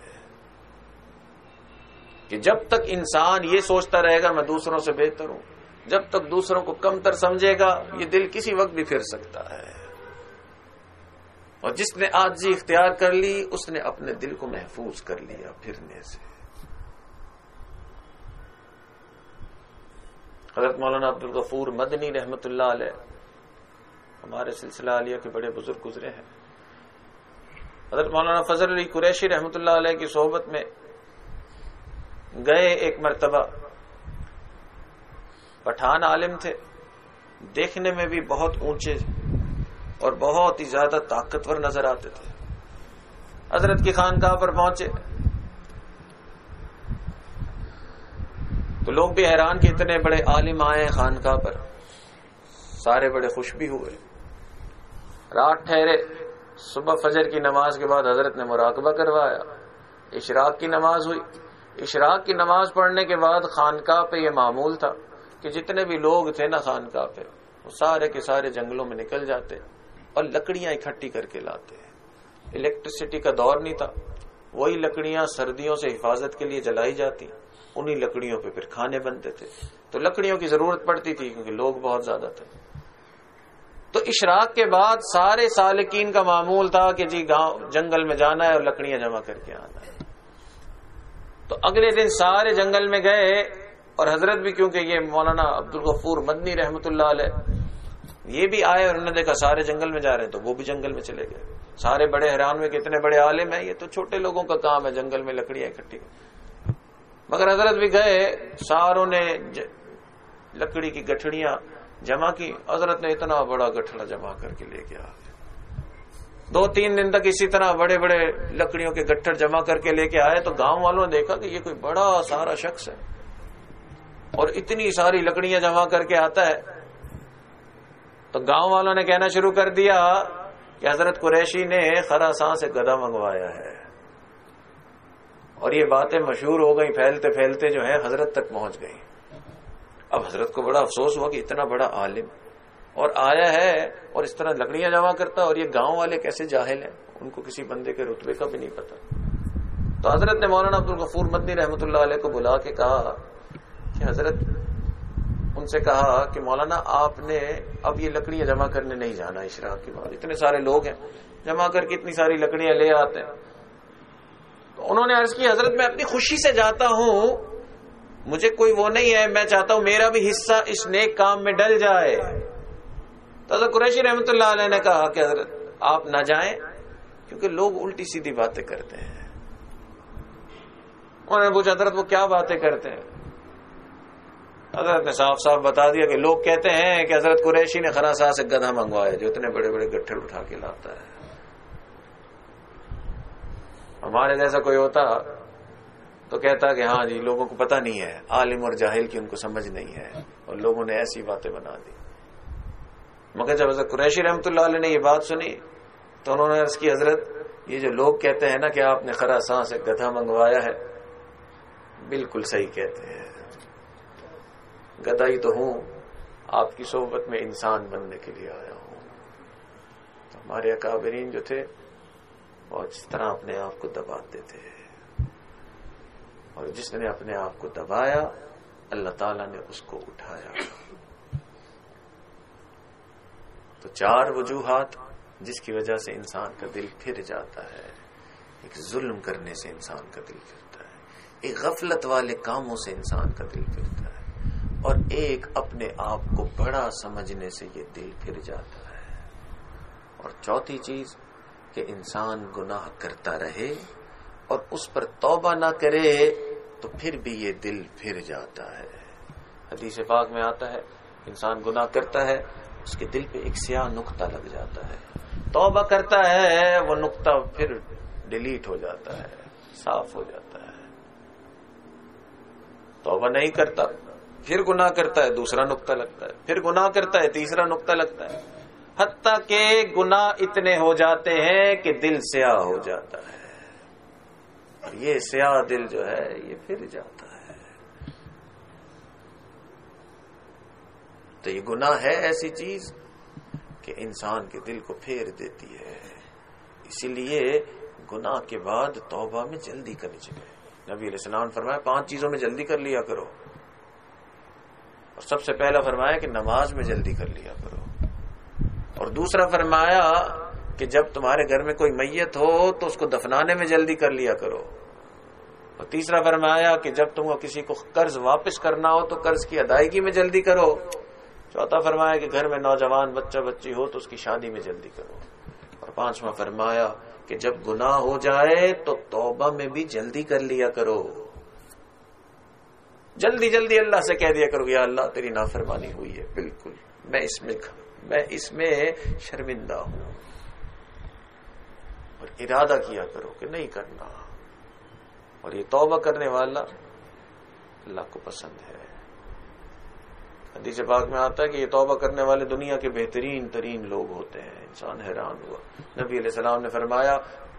کہ جب تک انسان یہ سوچتا رہے گا میں دوسروں سے بہتر ہوں، جب تک دوسروں کو کم تر سمجھے گا یہ دل کسی وقت بھی پھر سکتا ہے. اور جس نے عاجزی اختیار کر لی اس نے اپنے دل کو محفوظ کر لیا پھرنے سے. حضرت مولانا عبد الغفور مدنی رحمۃ اللہ علیہ ہمارے سلسلہ عالیہ کے بڑے بزرگ گزرے ہیں. حضرت مولانا فضل علی قریشی رحمۃ اللہ علیہ کی صحبت میں گئے ایک مرتبہ. پٹھان عالم تھے، دیکھنے میں بھی بہت اونچے اور بہت ہی زیادہ طاقتور نظر آتے تھے. حضرت کی خانقاہ پر پہنچے تو لوگ بھی حیران کہ اتنے بڑے عالم آئے ہیں خانقاہ پر. سارے بڑے خوش بھی ہوئے. رات ٹھہرے، صبح فجر کی نماز کے بعد حضرت نے مراقبہ کروایا. اشراق کی نماز ہوئی. اشراق کی نماز پڑھنے کے بعد خانقاہ پہ یہ معمول تھا کہ جتنے بھی لوگ تھے نا خانقاہ پہ وہ سارے کے سارے جنگلوں میں نکل جاتے اور لکڑیاں اکٹھی کر کے لاتے. الیکٹریسٹی کا دور نہیں تھا، وہی لکڑیاں سردیوں سے حفاظت کے لیے جلائی جاتی، انہی لکڑیوں پہ پھر کھانے بنتے تھے. تو لکڑیوں کی ضرورت پڑتی تھی کیونکہ لوگ بہت زیادہ تھے. تو اشراق کے بعد سارے سالکین کا معمول تھا کہ جی گاؤں جنگل میں جانا ہے اور لکڑیاں جمع کر کے آنا ہے. تو اگلے دن سارے جنگل میں گئے اور حضرت بھی، کیونکہ یہ مولانا عبد الغفور مدنی رحمۃ اللہ علیہ یہ بھی آئے اور انہوں نے دیکھا سارے جنگل میں جا رہے ہیں تو وہ بھی جنگل میں چلے گئے. سارے بڑے حیران ہوئے کہ اتنے بڑے عالم ہیں، یہ تو چھوٹے لوگوں کا کام ہے جنگل میں لکڑیاں اکٹھی. مگر حضرت بھی گئے، ساروں نے لکڑی کی گٹھڑیاں جمع کی. حضرت نے اتنا بڑا گٹھڑا جمع کر کے لے گیا. دو تین دن تک اسی طرح بڑے بڑے لکڑیوں کے گٹھڑ جمع کر کے لے کے آئے. تو گاؤں والوں نے دیکھا کہ یہ کوئی بڑا سارا شخص ہے اور اتنی ساری لکڑیاں جمع کر کے آتا ہے. تو گاؤں والوں نے کہنا شروع کر دیا کہ حضرت قریشی نے خراساں سے گدھا منگوایا ہے. اور یہ باتیں مشہور ہو گئی، پھیلتے پھیلتے جو ہے حضرت تک پہنچ گئی. اب حضرت کو بڑا افسوس ہوا کہ اتنا بڑا عالم اور آیا ہے اور اس طرح لکڑیاں جمع کرتا، اور یہ گاؤں والے کیسے جاہل ہیں، ان کو کسی بندے کے رتبے کا بھی نہیں پتا. تو حضرت نے مولانا عبد الغفور مدنی رحمۃ اللہ علیہ کو بلا کے کہا کہ حضرت ان سے کہا کہ مولانا آپ نے اب یہ لکڑیاں جمع کرنے نہیں جانا اشراق کے بعد، اتنے سارے لوگ ہیں جمع کر کے اتنی ساری لکڑیاں لے آتے ہیں. تو انہوں نے عرض کی حضرت میں اپنی خوشی سے جاتا ہوں، مجھے کوئی وہ نہیں ہے، میں چاہتا ہوں میرا بھی حصہ اس نیک کام میں ڈل جائے. تو حضرت قریشی رحمۃ اللہ علیہ نے کہا کہ حضرت آپ نہ جائیں کیونکہ لوگ الٹی سیدھی باتیں کرتے ہیں. انہوں نے پوچھا حضرت وہ کیا باتیں کرتے ہیں؟ حضرت نے صاف صاف بتا دیا کہ لوگ کہتے ہیں کہ حضرت قریشی نے خراساں سے گدھا منگوایا جو اتنے بڑے بڑے گٹھڑ اٹھا کے لاتا ہے. ہمارے جیسا کوئی ہوتا تو کہتا کہ ہاں جی لوگوں کو پتہ نہیں ہے، عالم اور جاہل کی ان کو سمجھ نہیں ہے، اور لوگوں نے ایسی باتیں بنا دی۔ مگر جب حضرت قریشی رحمۃ اللہ علیہ نے یہ بات سنی تو انہوں نے عرض کی حضرت یہ جو لوگ کہتے ہیں نا کہ آپ نے خراساں سے گدھا منگوایا ہے، بالکل صحیح کہتے ہیں، گدھا ہی تو ہوں، آپ کی صحبت میں انسان بننے کے لیے آیا ہوں۔ تو ہمارے اکابرین جو تھے وہ جس طرح اپنے آپ کو دباتے تھے، اور جس نے اپنے آپ کو دبایا اللہ تعالیٰ نے اس کو اٹھایا۔ تو چار وجوہات جس کی وجہ سے انسان کا دل پھر جاتا ہے۔ ایک ظلم کرنے سے انسان کا دل پھرتا ہے، ایک غفلت والے کاموں سے انسان کا دل پھرتا ہے، اور ایک اپنے آپ کو بڑا سمجھنے سے یہ دل پھر جاتا ہے۔ اور چوتھی چیز کہ انسان گناہ کرتا رہے اور اس پر توبہ نہ کرے تو پھر بھی یہ دل پھر جاتا ہے۔ حدیث پاک میں آتا ہے انسان گناہ کرتا ہے، اس کے دل پہ ایک سیاہ نقطہ لگ جاتا ہے، توبہ کرتا ہے وہ نقطہ پھر ڈیلیٹ ہو جاتا ہے، صاف ہو جاتا ہے۔ توبہ نہیں کرتا، پھر گناہ کرتا ہے، دوسرا نقطہ لگتا ہے، پھر گناہ کرتا ہے، تیسرا نقطہ لگتا ہے، حتیٰ کہ گناہ اتنے ہو جاتے ہیں کہ دل سیاہ ہو جاتا ہے، اور یہ سیاہ دل جو ہے یہ پھر جاتا ہے۔ تو یہ گناہ ہے ایسی چیز کہ انسان کے دل کو پھیر دیتی ہے، اسی لیے گناہ کے بعد توبہ میں جلدی کرنی چاہیے۔ نبی علیہ السلام نے فرمایا پانچ چیزوں میں جلدی کر لیا کرو، اور سب سے پہلا فرمایا کہ نماز میں جلدی کر لیا کرو، اور دوسرا فرمایا کہ جب تمہارے گھر میں کوئی میت ہو تو اس کو دفنانے میں جلدی کر لیا کرو، اور تیسرا فرمایا کہ جب تم کو کسی کو قرض واپس کرنا ہو تو قرض کی ادائیگی میں جلدی کرو، چوتھا فرمایا کہ گھر میں نوجوان بچہ بچی ہو تو اس کی شادی میں جلدی کرو، اور پانچواں فرمایا کہ جب گناہ ہو جائے تو توبہ میں بھی جلدی کر لیا کرو، جلدی جلدی اللہ سے کہہ دیا کرو یا اللہ تیری نافرمانی ہوئی ہے، بالکل میں اس میں میں اس میں شرمندہ ہوں، اور ارادہ کیا کرو کہ نہیں کرنا، اور یہ توبہ کرنے والا اللہ کو پسند ہے۔ حدیث پاک میں آتا ہے کہ یہ توبہ کرنے والے دنیا کے بہترین ترین لوگ ہوتے ہیں۔ انسان حیران ہوا، نبی علیہ السلام نے فرمایا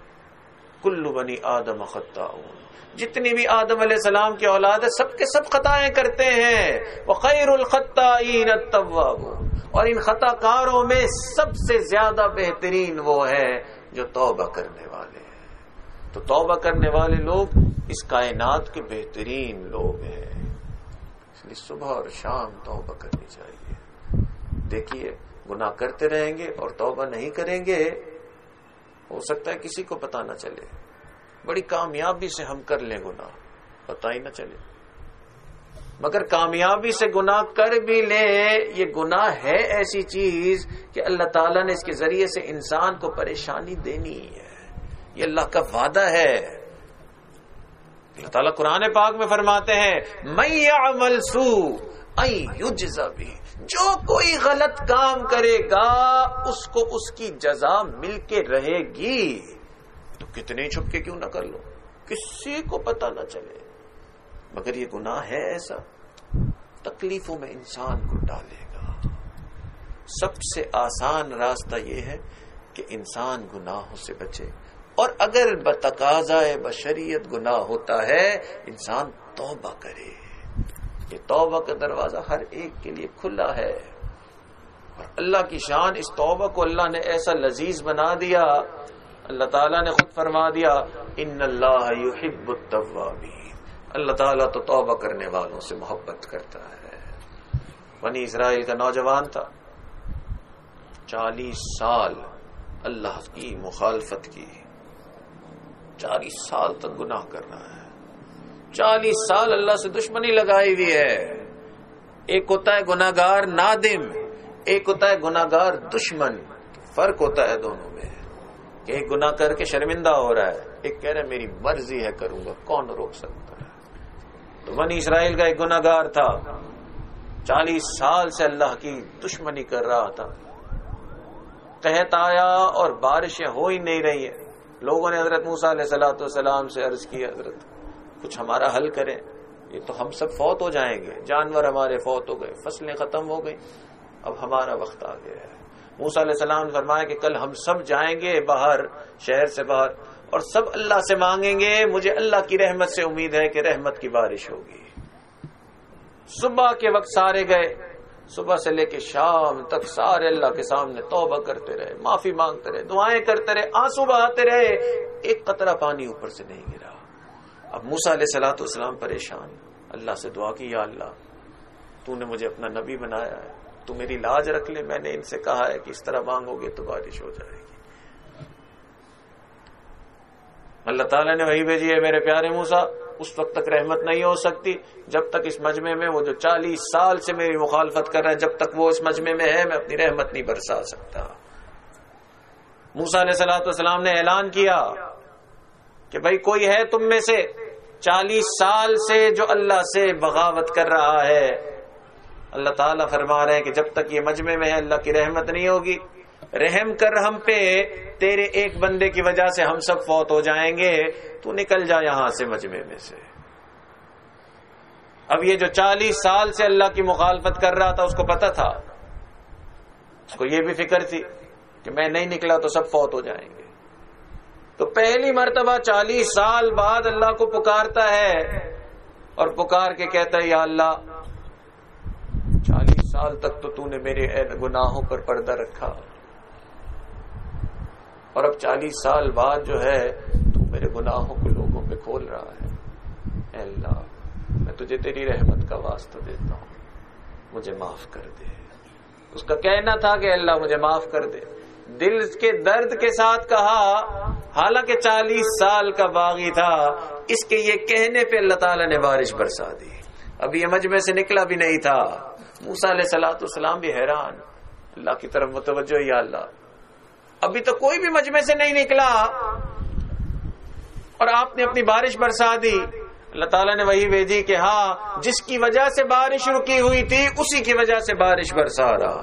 کل بنی آدم خطاؤن، جتنی بھی آدم علیہ السلام کی اولاد ہے سب کے سب خطائیں کرتے ہیں، وخیر الخطائین التوابون، اور ان خطا کاروں میں سب سے زیادہ بہترین وہ ہیں جو توبہ کرنے والے ہیں۔ تو توبہ کرنے والے لوگ اس کائنات کے بہترین لوگ ہیں، اس لیے صبح اور شام توبہ کرنی چاہیے۔ دیکھیے گناہ کرتے رہیں گے اور توبہ نہیں کریں گے، ہو سکتا ہے کسی کو پتہ نہ چلے، بڑی کامیابی سے ہم کر لیں گناہ، پتہ ہی نہ چلے، مگر کامیابی سے گناہ کر بھی لیں، یہ گناہ ہے ایسی چیز کہ اللہ تعالیٰ نے اس کے ذریعے سے انسان کو پریشانی دینی ہے، یہ اللہ کا وعدہ ہے۔ اللہ تعالیٰ قرآن پاک میں فرماتے ہیں مَن يَعْمَلْ سُوءًا يُجْزَ بِهِ، جو کوئی غلط کام کرے گا اس کو اس کی جزا مل کے رہے گی، تو کتنے چھپ کے کیوں نہ کر لو، کسی کو پتہ نہ چلے، مگر یہ گناہ ہے ایسا تکلیفوں میں انسان کو ڈالے گا۔ سب سے آسان راستہ یہ ہے کہ انسان گناہوں سے بچے، اور اگر بتقاضائے بشریت گناہ ہوتا ہے انسان توبہ کرے، یہ توبہ کا دروازہ ہر ایک کے لیے کھلا ہے، اور اللہ کی شان اس توبہ کو اللہ نے ایسا لذیذ بنا دیا، اللہ تعالیٰ نے خود فرما دیا ان اللہ یحب التوابین، اللہ تعالیٰ تو توبہ کرنے والوں سے محبت کرتا ہے۔ بنی اسرائیل کا نوجوان تھا، چالیس سال اللہ کی مخالفت کی، چالیس سال تک گناہ کر رہا ہے، چالیس سال اللہ سے دشمنی لگائی ہوئی ہے۔ ایک ہوتا ہے گناہگار نادم، ایک ہوتا ہے گناہگار دشمن، فرق ہوتا ہے دونوں میں، کہ ایک گناہ کر کے شرمندہ ہو رہا ہے، ایک کہہ رہا ہے میری مرضی ہے کروں گا، کون روک سکتا ہے۔ تو بنی اسرائیل کا ایک گناہگار تھا، چالیس سال سے اللہ کی دشمنی کر رہا تھا، قحط آیا اور بارشیں ہو ہی نہیں رہی ہیں، لوگوں نے حضرت موسیٰ علیہ الصلوۃ والسلام سے عرض کی حضرت کچھ ہمارا حل کریں. یہ تو ہم سب فوت ہو جائیں گے، جانور ہمارے فوت ہو گئے، فصلیں ختم ہو گئی، اب ہمارا وقت آ گیا ہے. موسیٰ علیہ السلام نے فرمایا کہ کل ہم سب جائیں گے باہر، شہر سے باہر، اور سب اللہ سے مانگیں گے مجھے اللہ کی رحمت سے امید ہے کہ رحمت کی بارش ہوگی. صبح کے وقت سارے گئے، صبح سے لے کے شام تک سارے اللہ کے سامنے توبہ کرتے رہے، معافی مانگتے رہے، دعائیں کرتے رہے، آنسو بہاتے رہے، ایک قطرہ پانی اوپر سے نہیں گرا. اب موسیٰ علیہ الصلوۃ والسلام پریشان، اللہ سے دعا کی، یا اللہ تو نے مجھے اپنا نبی بنایا ہے، تو میری لاج رکھ لے، میں نے ان سے کہا ہے کہ اس طرح مانگو گے تو بارش ہو جائے گی. اللہ تعالیٰ نے وحی بھیجی ہے میرے پیارے موسیٰ، اس وقت تک رحمت نہیں ہو سکتی جب تک اس مجمع میں وہ جو چالیس سال سے میری مخالفت کر رہا ہے، جب تک وہ اس مجمع میں ہے میں اپنی رحمت نہیں برسا سکتا. موسیٰ علیہ الصلوۃ والسلام نے اعلان کیا کہ بھائی کوئی ہے تم میں سے چالیس سال سے جو اللہ سے بغاوت کر رہا ہے. اللہ تعالیٰ فرما رہے ہیں کہ جب تک یہ مجمع میں ہے اللہ کی رحمت نہیں ہوگی. رحم کر ہم پہ، تیرے ایک بندے کی وجہ سے ہم سب فوت ہو جائیں گے، تو نکل جا یہاں سے مجمع میں سے. اب یہ جو چالیس سال سے اللہ کی مخالفت کر رہا تھا اس کو پتا تھا، اس کو یہ بھی فکر تھی کہ میں نہیں نکلا تو سب فوت ہو جائیں گے. تو پہلی مرتبہ چالیس سال بعد اللہ کو پکارتا ہے اور پکار کے کہتا ہے یا اللہ چالیس سال تک تو تو نے میرے گناہوں پر پردہ رکھا، اور اب چالیس سال بعد جو ہے تو میرے گناہوں کو لوگوں پہ کھول رہا ہے. اے اللہ میں تجھے تیری رحمت کا واسطہ دیتا ہوں، مجھے معاف کر دے. اس کا کہنا تھا کہ اللہ مجھے معاف کر دے، دل کے درد کے ساتھ کہا، حالانکہ چالیس سال کا باغی تھا. اس کے یہ کہنے پہ اللہ تعالیٰ نے بارش برسا دی. ابھی یہ مجمع سے نکلا بھی نہیں تھا. موسیٰ علیہ الصلوۃ والسلام بھی حیران، اللہ کی طرف متوجہ، یا اللہ ابھی تو کوئی بھی مجمع سے نہیں نکلا اور آپ نے اپنی بارش برسا دی. اللہ تعالیٰ نے وہی بھیجی کہ ہاں جس کی وجہ سے بارش رکی ہوئی تھی اسی کی وجہ سے بارش برسا رہا.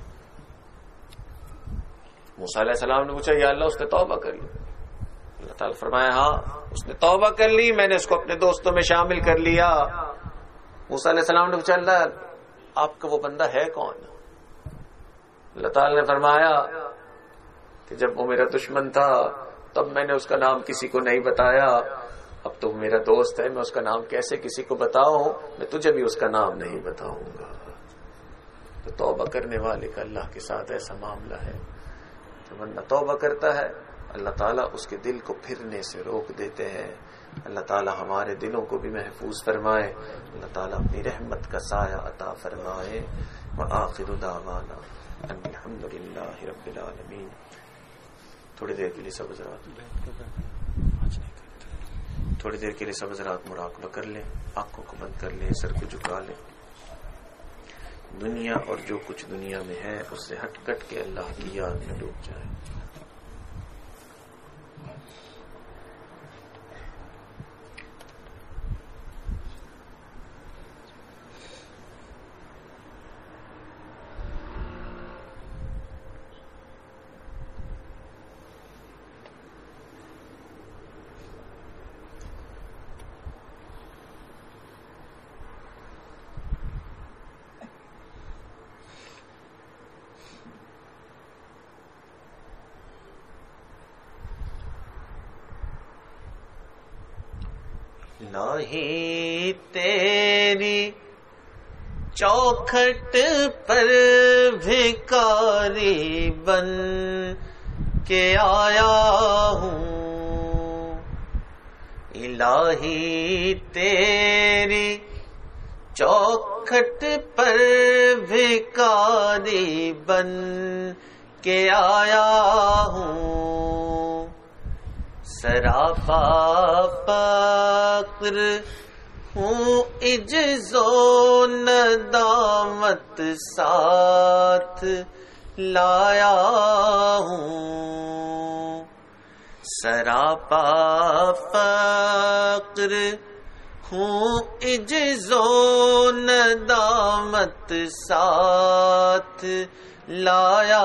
موسیٰ علیہ السلام نے پوچھا یا اللہ اس نے توبہ کر لی؟ اللہ تعالیٰ فرمایا ہاں اس نے توبہ کر لی، میں نے اس کو اپنے دوستوں میں شامل کر لیا. موسیٰ علیہ السلام نے پوچھا اللہ آپ کا وہ بندہ ہے کون؟ اللہ تعالیٰ نے فرمایا کہ جب وہ میرا دشمن تھا تب میں نے اس کا نام کسی کو نہیں بتایا، اب تو میرا دوست ہے، میں اس کا نام کیسے کسی کو بتاؤں، میں تجھے بھی اس کا نام نہیں بتاؤں گا. تو توبہ کرنے والے کا اللہ کے ساتھ ایسا معاملہ ہے کہ بندہ توبہ کرتا ہے اللہ تعالیٰ اس کے دل کو پھرنے سے روک دیتے ہیں. اللہ تعالیٰ ہمارے دلوں کو بھی محفوظ فرمائے، اللہ تعالیٰ اپنی رحمت کا سایہ عطا فرمائے. وآخر دعوانا ان الحمد للہ رب العالمین. تھوڑی دیر کے لیے سب حضرات تھوڑی دیر کے لیے سب حضرات مراقبہ کر لیں، آنکھوں کو بند کر لیں، سر کو جھکا لیں. دنیا اور جو کچھ دنیا میں ہے اس سے ہٹ کٹ کے اللہ کی یاد میں ڈوب جائیں. نہیں تیری چوکھٹ پر بھکاری بن کے آیا ہوں، الہی تیری چوکھٹ پر بھکاری بن کے آیا ہوں، سراپا فقر ہوں عجز و ندامت ساتھ لایا ہوں، سراپا فقر ہوں عجز و ندامت ساتھ لایا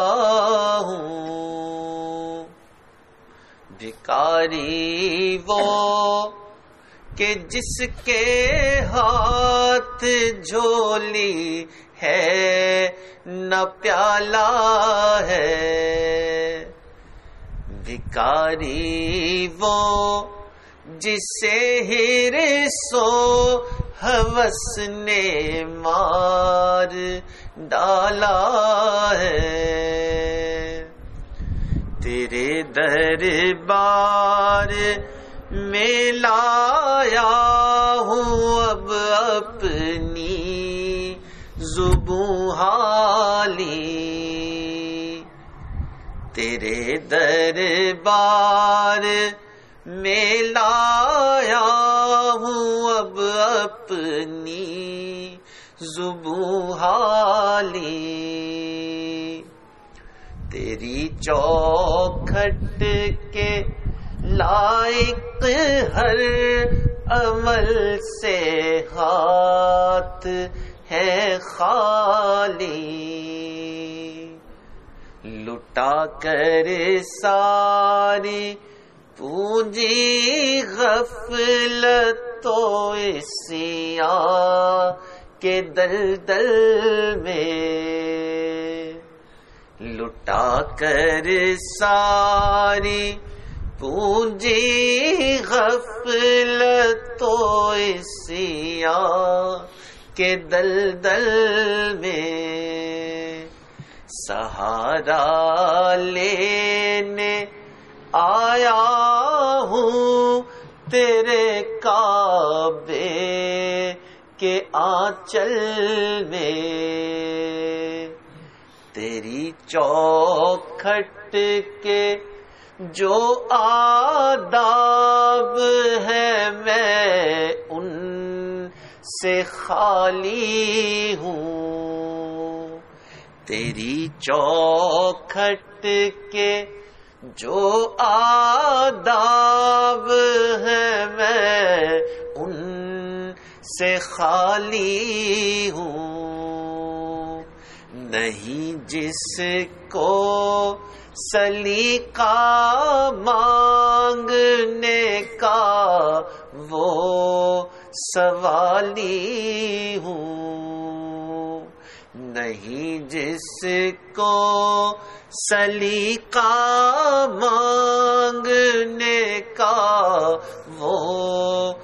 ہوں، بھکاری وہ کہ جس کے ہاتھ جھولی ہے نہ پیالہ ہے، بھکاری وہ جسے حرص و ہوس نے مار ڈالا ہے، تیرے دربار میں لایا ہوں اب اپنی زبوں حالی، تیرے دربار میں لایا ہوں اب اپنی زبوں حالی، تیری چوکھٹ کے لائق ہر عمل سے ہاتھ ہے خالی، لٹا کر ساری پونجی غفلت تو سیاہ کے دلدل میں، لٹا کر ساری پونجی غفلت تو سیاہ کے دلدل میں، سہارا لینے آیا ہوں تیرے کعبے کے آنچل میں، تیری چوکھٹ کے جو آداب ہے میں ان سے خالی ہوں، تیری چوکھٹ کے جو آداب ہے میں ان سے خالی ہوں، نہیں جس کو سلیقہ مانگنے کا وہ سوالی ہوں، نہیں جس کو سلیقہ مانگنے کا وہ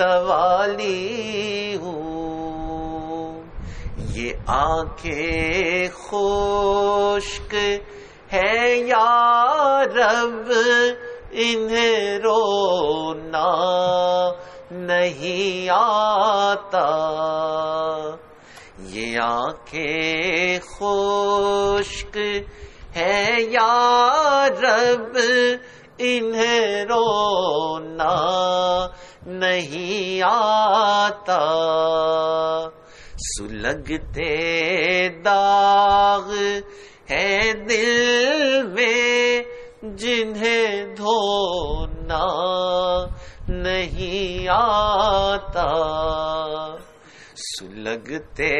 سوالی ہوں، یہ آنکھیں خشک ہے یا رب انہیں رونا نہیں آتا، یہ آنکھیں خشک ہے یا رب انہیں رونا نہیں آتا، سلگتے داغ ہے دل میں جنہیں دھونا نہیں آتا، سلگتے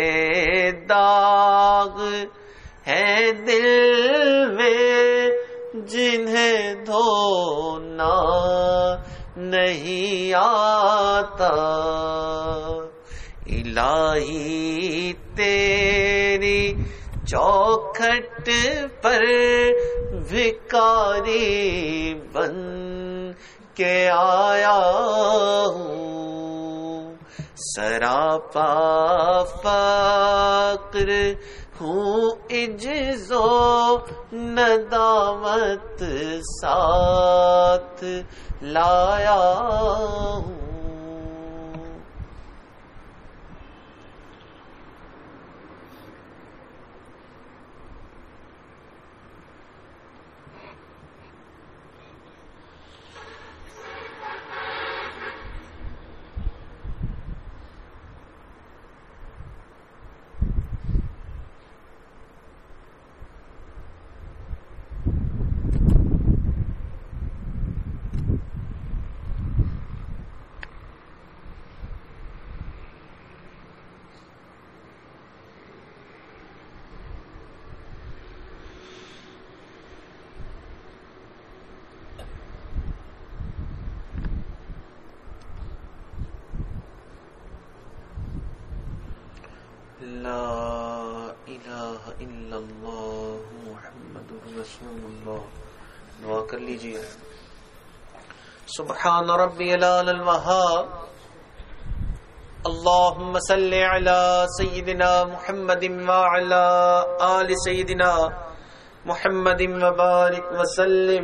داغ ہے دل میں جنہیں دھونا نہیں آتا، الہی تیری چوکھٹ پر بھکاری بن کے آیا ہوں، سراپا فقر ہوں عجز و ندامت ساتھ لایا ہوں۔ illallah muhammadur rasulullah. دعا کر لیجیے. سبحان ربی العلی الوہاب. اللهم صل على سيدنا محمد وعلى آل سيدنا محمد وبارك وسلم.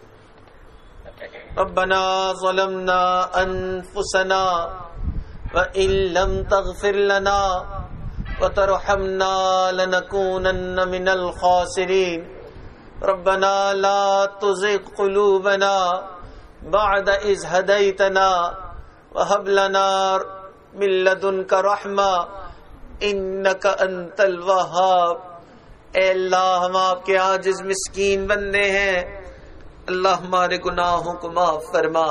ربنا ظلمنا أنفسنا وإن لم تغفر لنا وترحمنا لنكونن من الخاسرين. ربنا لا تزغ قلوبنا بعد إذ هديتنا وهب لنا من لدنك رحمة إنك أنت الوهاب. اے اللہ ہم آپ کے عاجز مسکین بندے ہیں. اللہ ہمارے گناہوں کو معاف فرما،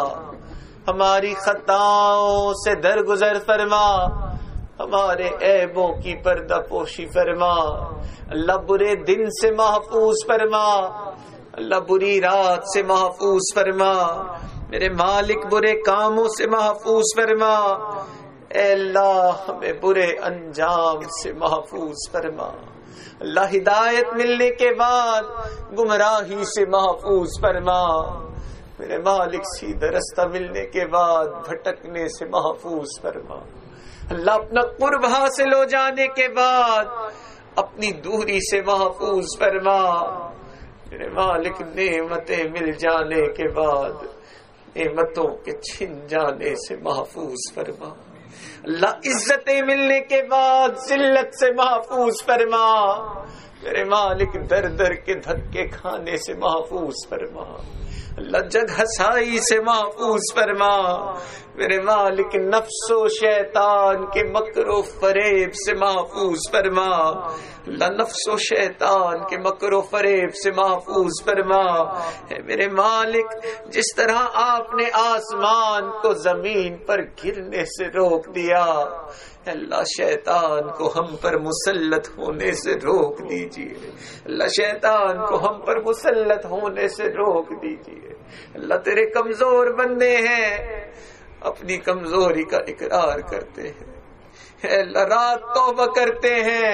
ہماری خطاؤں سے درگزر فرما، ہمارے عیبوں کی پردہ پوشی فرما. اللہ برے دن سے محفوظ فرما، اللہ بری رات سے محفوظ فرما. میرے مالک برے کاموں سے محفوظ فرما. اے اللہ ہمیں برے انجام سے محفوظ فرما. اللہ ہدایت ملنے کے بعد گمراہی سے محفوظ فرما. میرے مالک سیدھا رستہ ملنے کے بعد بھٹکنے سے محفوظ فرما. اللہ اپنا قرب حاصل ہو جانے کے بعد اپنی دوری سے محفوظ فرما. میرے مالک نعمتیں مل جانے کے بعد نعمتوں کے چھن جانے سے محفوظ فرما. اللہ عزتیں ملنے کے بعد ذلت سے محفوظ فرما. میرے مالک در در کے دھکے کھانے سے محفوظ فرما. اللہ جگ ہسائی سے محفوظ فرما. میرے مالک نفس و شیطان کے مکر و فریب سے محفوظ فرما. اللہ نفس و شیطان کے مکر و فریب سے محفوظ فرما. اے میرے مالک جس طرح آپ نے آسمان کو زمین پر گرنے سے روک دیا، اللہ شیطان کو ہم پر مسلط ہونے سے روک دیجیے. اللہ شیطان کو ہم پر مسلط ہونے سے روک دیجیے. اللہ تیرے کمزور بندے ہیں، اپنی کمزوری کا اقرار کرتے ہیں. اے اللہ رات توبہ کرتے ہیں،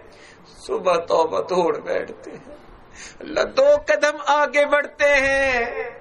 صبح توبہ توڑ بیٹھتے ہیں. اللہ دو قدم آگے بڑھتے ہیں،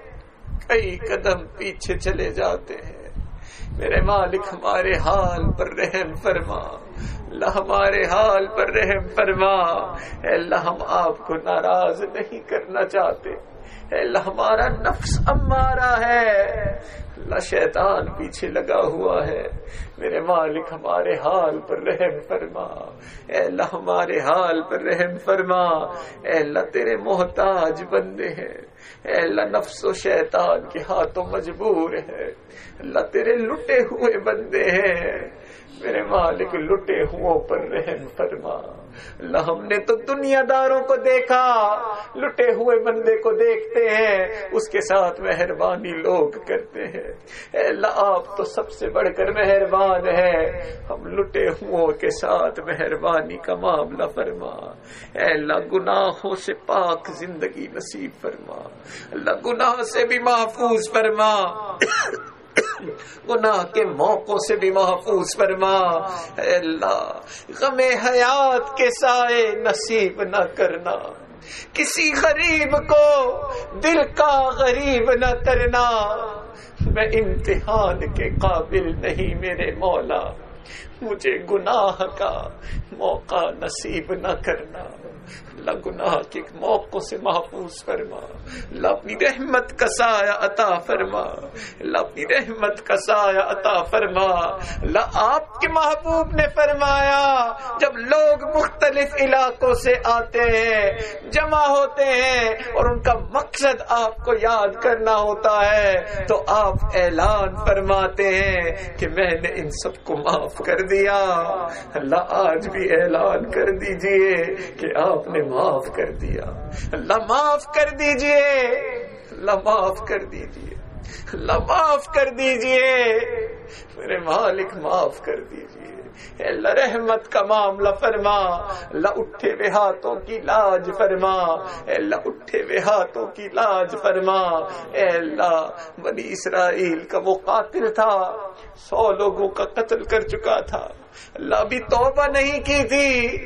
کئی قدم پیچھے چلے جاتے ہیں. میرے مالک ہمارے حال پر رحم فرما. اللہ ہمارے حال پر رحم فرما. اے اللہ ہم آپ کو ناراض نہیں کرنا چاہتے. اے اللہ ہمارا نفس امارہ ہے، اللہ شیطان پیچھے لگا ہوا ہے. میرے مالک ہمارے حال پر رحم فرما. اے اللہ ہمارے حال پر رحم فرما. اے اللہ تیرے محتاج بندے ہیں. اے اللہ نفس و شیطان کے ہاتھوں مجبور ہے. اللہ تیرے لٹے ہوئے بندے ہیں. میرے مالک لٹے ہوں پر رحم فرما. اللہ ہم نے تو دنیا داروں کو دیکھا، لٹے ہوئے بندے کو دیکھتے ہیں، اس کے ساتھ مہربانی لوگ کرتے ہیں. اے اللہ آپ تو سب سے بڑھ کر مہربان ہے، ہم لٹے ہوں کے ساتھ مہربانی کا معاملہ فرما. اے اللہ گناہوں سے پاک زندگی نصیب فرما. اللہ گناہ سے بھی محفوظ فرما، گناہ کے موقعوں سے بھی محفوظ فرما. اے اللہ غم حیات کے سائے نصیب نہ کرنا، کسی غریب کو دل کا غریب نہ کرنا. میں امتحان کے قابل نہیں میرے مولا، مجھے گناہ کا موقع نصیب نہ کرنا. اللہ گناہ کے موقعوں سے محفوظ فرما. اللہ اپنی رحمت کا سایہ عطا فرما. اللہ اپنی رحمت کا سایہ عطا فرما. اللہ آپ کے محبوب نے فرمایا جب لوگ مختلف علاقوں سے آتے ہیں، جمع ہوتے ہیں اور ان کا مقصد آپ کو یاد کرنا ہوتا ہے، تو آپ اعلان فرماتے ہیں کہ میں نے ان سب کو معاف کر دیا. اللہ آج بھی اعلان کر دیجئے کہ آپ نے معاف کر دیا. اللہ معاف کر دیجئے، اللہ معاف کر دیجئے، اللہ معاف کر دیجئے. میرے مالک معاف کر دیجئے. اے اللہ رحمت کا معاملہ فرما. اللہ اٹھے ہوئے ہاتھوں کی لاج فرما. اے اللہ اٹھے ہوئے ہاتھوں کی لاج فرما. اے اللہ بنی اسرائیل کا وہ قاتل تھا، سو لوگوں کا قتل کر چکا تھا. اللہ ابھی توبہ نہیں کی تھی،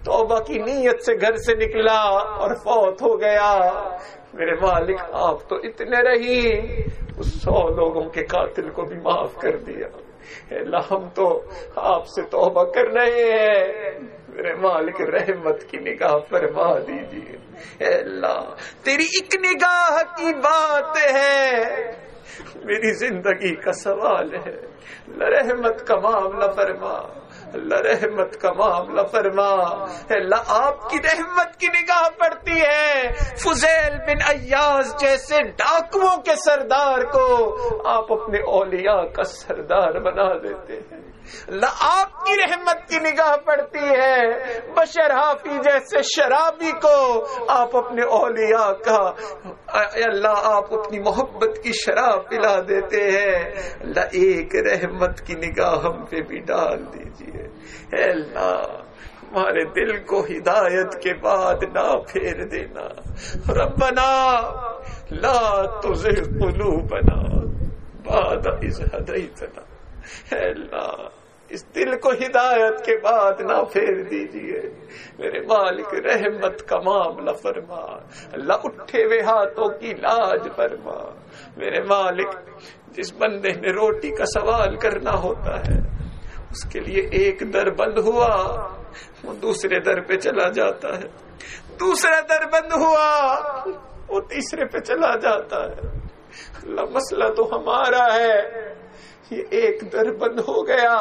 توبہ کی نیت سے گھر سے نکلا اور فوت ہو گیا، میرے مالک آپ تو اتنے رحیم، اس سو لوگوں کے قاتل کو بھی معاف کر دیا۔ اے اللہ ہم تو آپ سے توبہ کر رہے ہیں، میرے مالک رحمت کی نگاہ فرما دیجیے۔ اے اللہ تیری ایک نگاہ کی بات ہے، میری زندگی کا سوال ہے، رحمت کا معاملہ فرما، اللہ رحمت کا معاملہ فرما۔ اللہ آپ کی رحمت کی نگاہ پڑتی ہے، فضیل بن ایاز جیسے ڈاکوؤں کے سردار کو آپ اپنے اولیاء کا سردار بنا دیتے ہیں۔ اللہ آپ کی رحمت کی نگاہ پڑتی ہے، بشر حافی جیسے شرابی کو آپ اپنے اولیاء کا، اللہ آپ اپنی محبت کی شراب پلا دیتے ہیں۔ اللہ ایک رحمت کی نگاہ ہم پہ بھی ڈال دیجیے۔ اے اللہ ہمارے دل کو ہدایت کے بعد نہ پھیر دینا، ربنا لا تزغ قلوبنا بعد اذ ہدیتنا۔ اے اللہ اس دل کو ہدایت کے بعد نہ پھیر دیجیے، میرے مالک رحمت کا معاملہ فرما، اللہ اٹھے ہوئے ہاتھوں کی لاج فرما۔ میرے مالک جس بندے نے روٹی کا سوال کرنا ہوتا ہے، اس کے لیے ایک در بند ہوا وہ دوسرے در پہ چلا جاتا ہے، دوسرا در بند ہوا وہ تیسرے پہ چلا جاتا ہے۔ اللہ مسئلہ تو ہمارا ہے، یہ ایک در بند ہو گیا،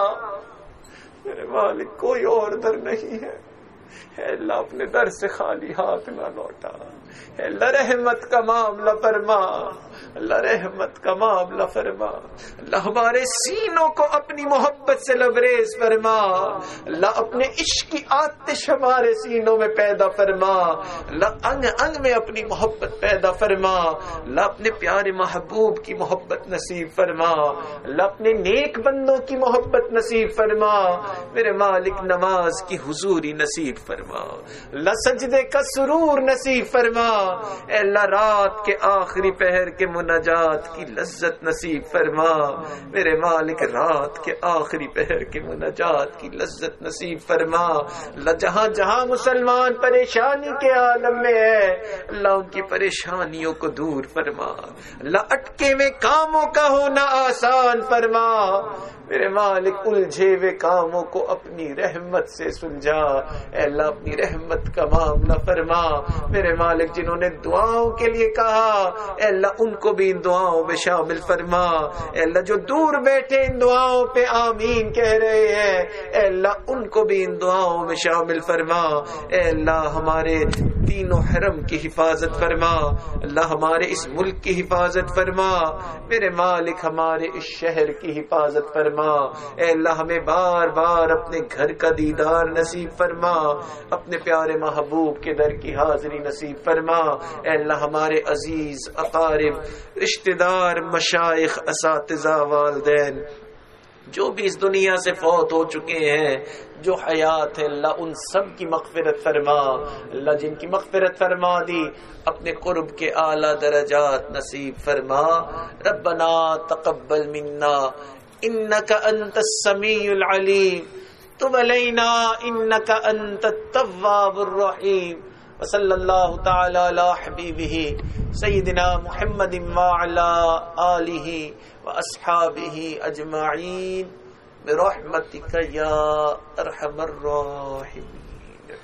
میرے مالک کوئی اور در نہیں ہے۔ اے اللہ اپنے در سے خالی ہاتھ نہ لوٹا، اے اللہ رحمت کا معاملہ فرما، اللہ رحمت کا معاملہ فرما۔ اللہ ہمارے سینوں کو اپنی محبت سے لبریز فرما، اللہ اپنے عشق کی آتش ہمارے سینوں میں پیدا فرما، اللہ انگ انگ میں اپنی محبت پیدا فرما، اللہ اپنے پیارے محبوب کی محبت نصیب فرما، اللہ اپنے نیک بندوں کی محبت نصیب فرما، میرے مالک نماز کی حضوری نصیب فرما، اللہ سجدے کا سرور نصیب فرما، اے اللہ رات کے آخری پہر کے مناجات کی لذت نصیب فرما، میرے مالک رات کے آخری پہر کے مناجات کی لذت نصیب فرما۔ اللہ جہاں جہاں مسلمان پریشانی کے عالم میں ہے، اللہ ان کی پریشانیوں کو دور فرما، اللہ اٹکے ہوئے کاموں کا ہونا آسان فرما، میرے مالک الجھے ہوئے کاموں کو اپنی رحمت سے سلجھا، اے اللہ اپنی رحمت کا معاملہ فرما، میرے مالک جنہوں نے دعاؤں کے لیے کہا، اے اللہ ان کو بھی ان دعاؤں میں شامل فرما، اے اللہ جو دور بیٹھے ان دعاؤں پہ آمین کہہ رہے ہیں، اے اللہ ان کو بھی ان دعاؤں میں شامل فرما، اے اللہ ہمارے تینوں حرم کی حفاظت فرما، اللہ ہمارے اس ملک کی حفاظت فرما، میرے مالک ہمارے اس شہر کی حفاظت فرما، اے اللہ ہمیں بار بار اپنے گھر کا دیدار نصیب فرما، اپنے پیارے محبوب کے در کی حاضری نصیب فرما، اے اللہ ہمارے عزیز اقارب، رشتہ دار، مشائخ، اساتذہ، والدین جو بھی اس دنیا سے فوت ہو چکے ہیں، جو حیات ہے، اللہ ان سب کی مغفرت فرما، اللہ جن کی مغفرت فرما دی اپنے قرب کے اعلیٰ درجات نصیب فرما۔ ربنا تقبل منا انک انت السمیع العلیم، تب علینا انک انت التواب الرحیم، وصلی اللہ تعالی علی حبیبہ سیدنا محمد وعلی آلہ واصحابہ اجمعین برحمتک یا ارحم الراحمین۔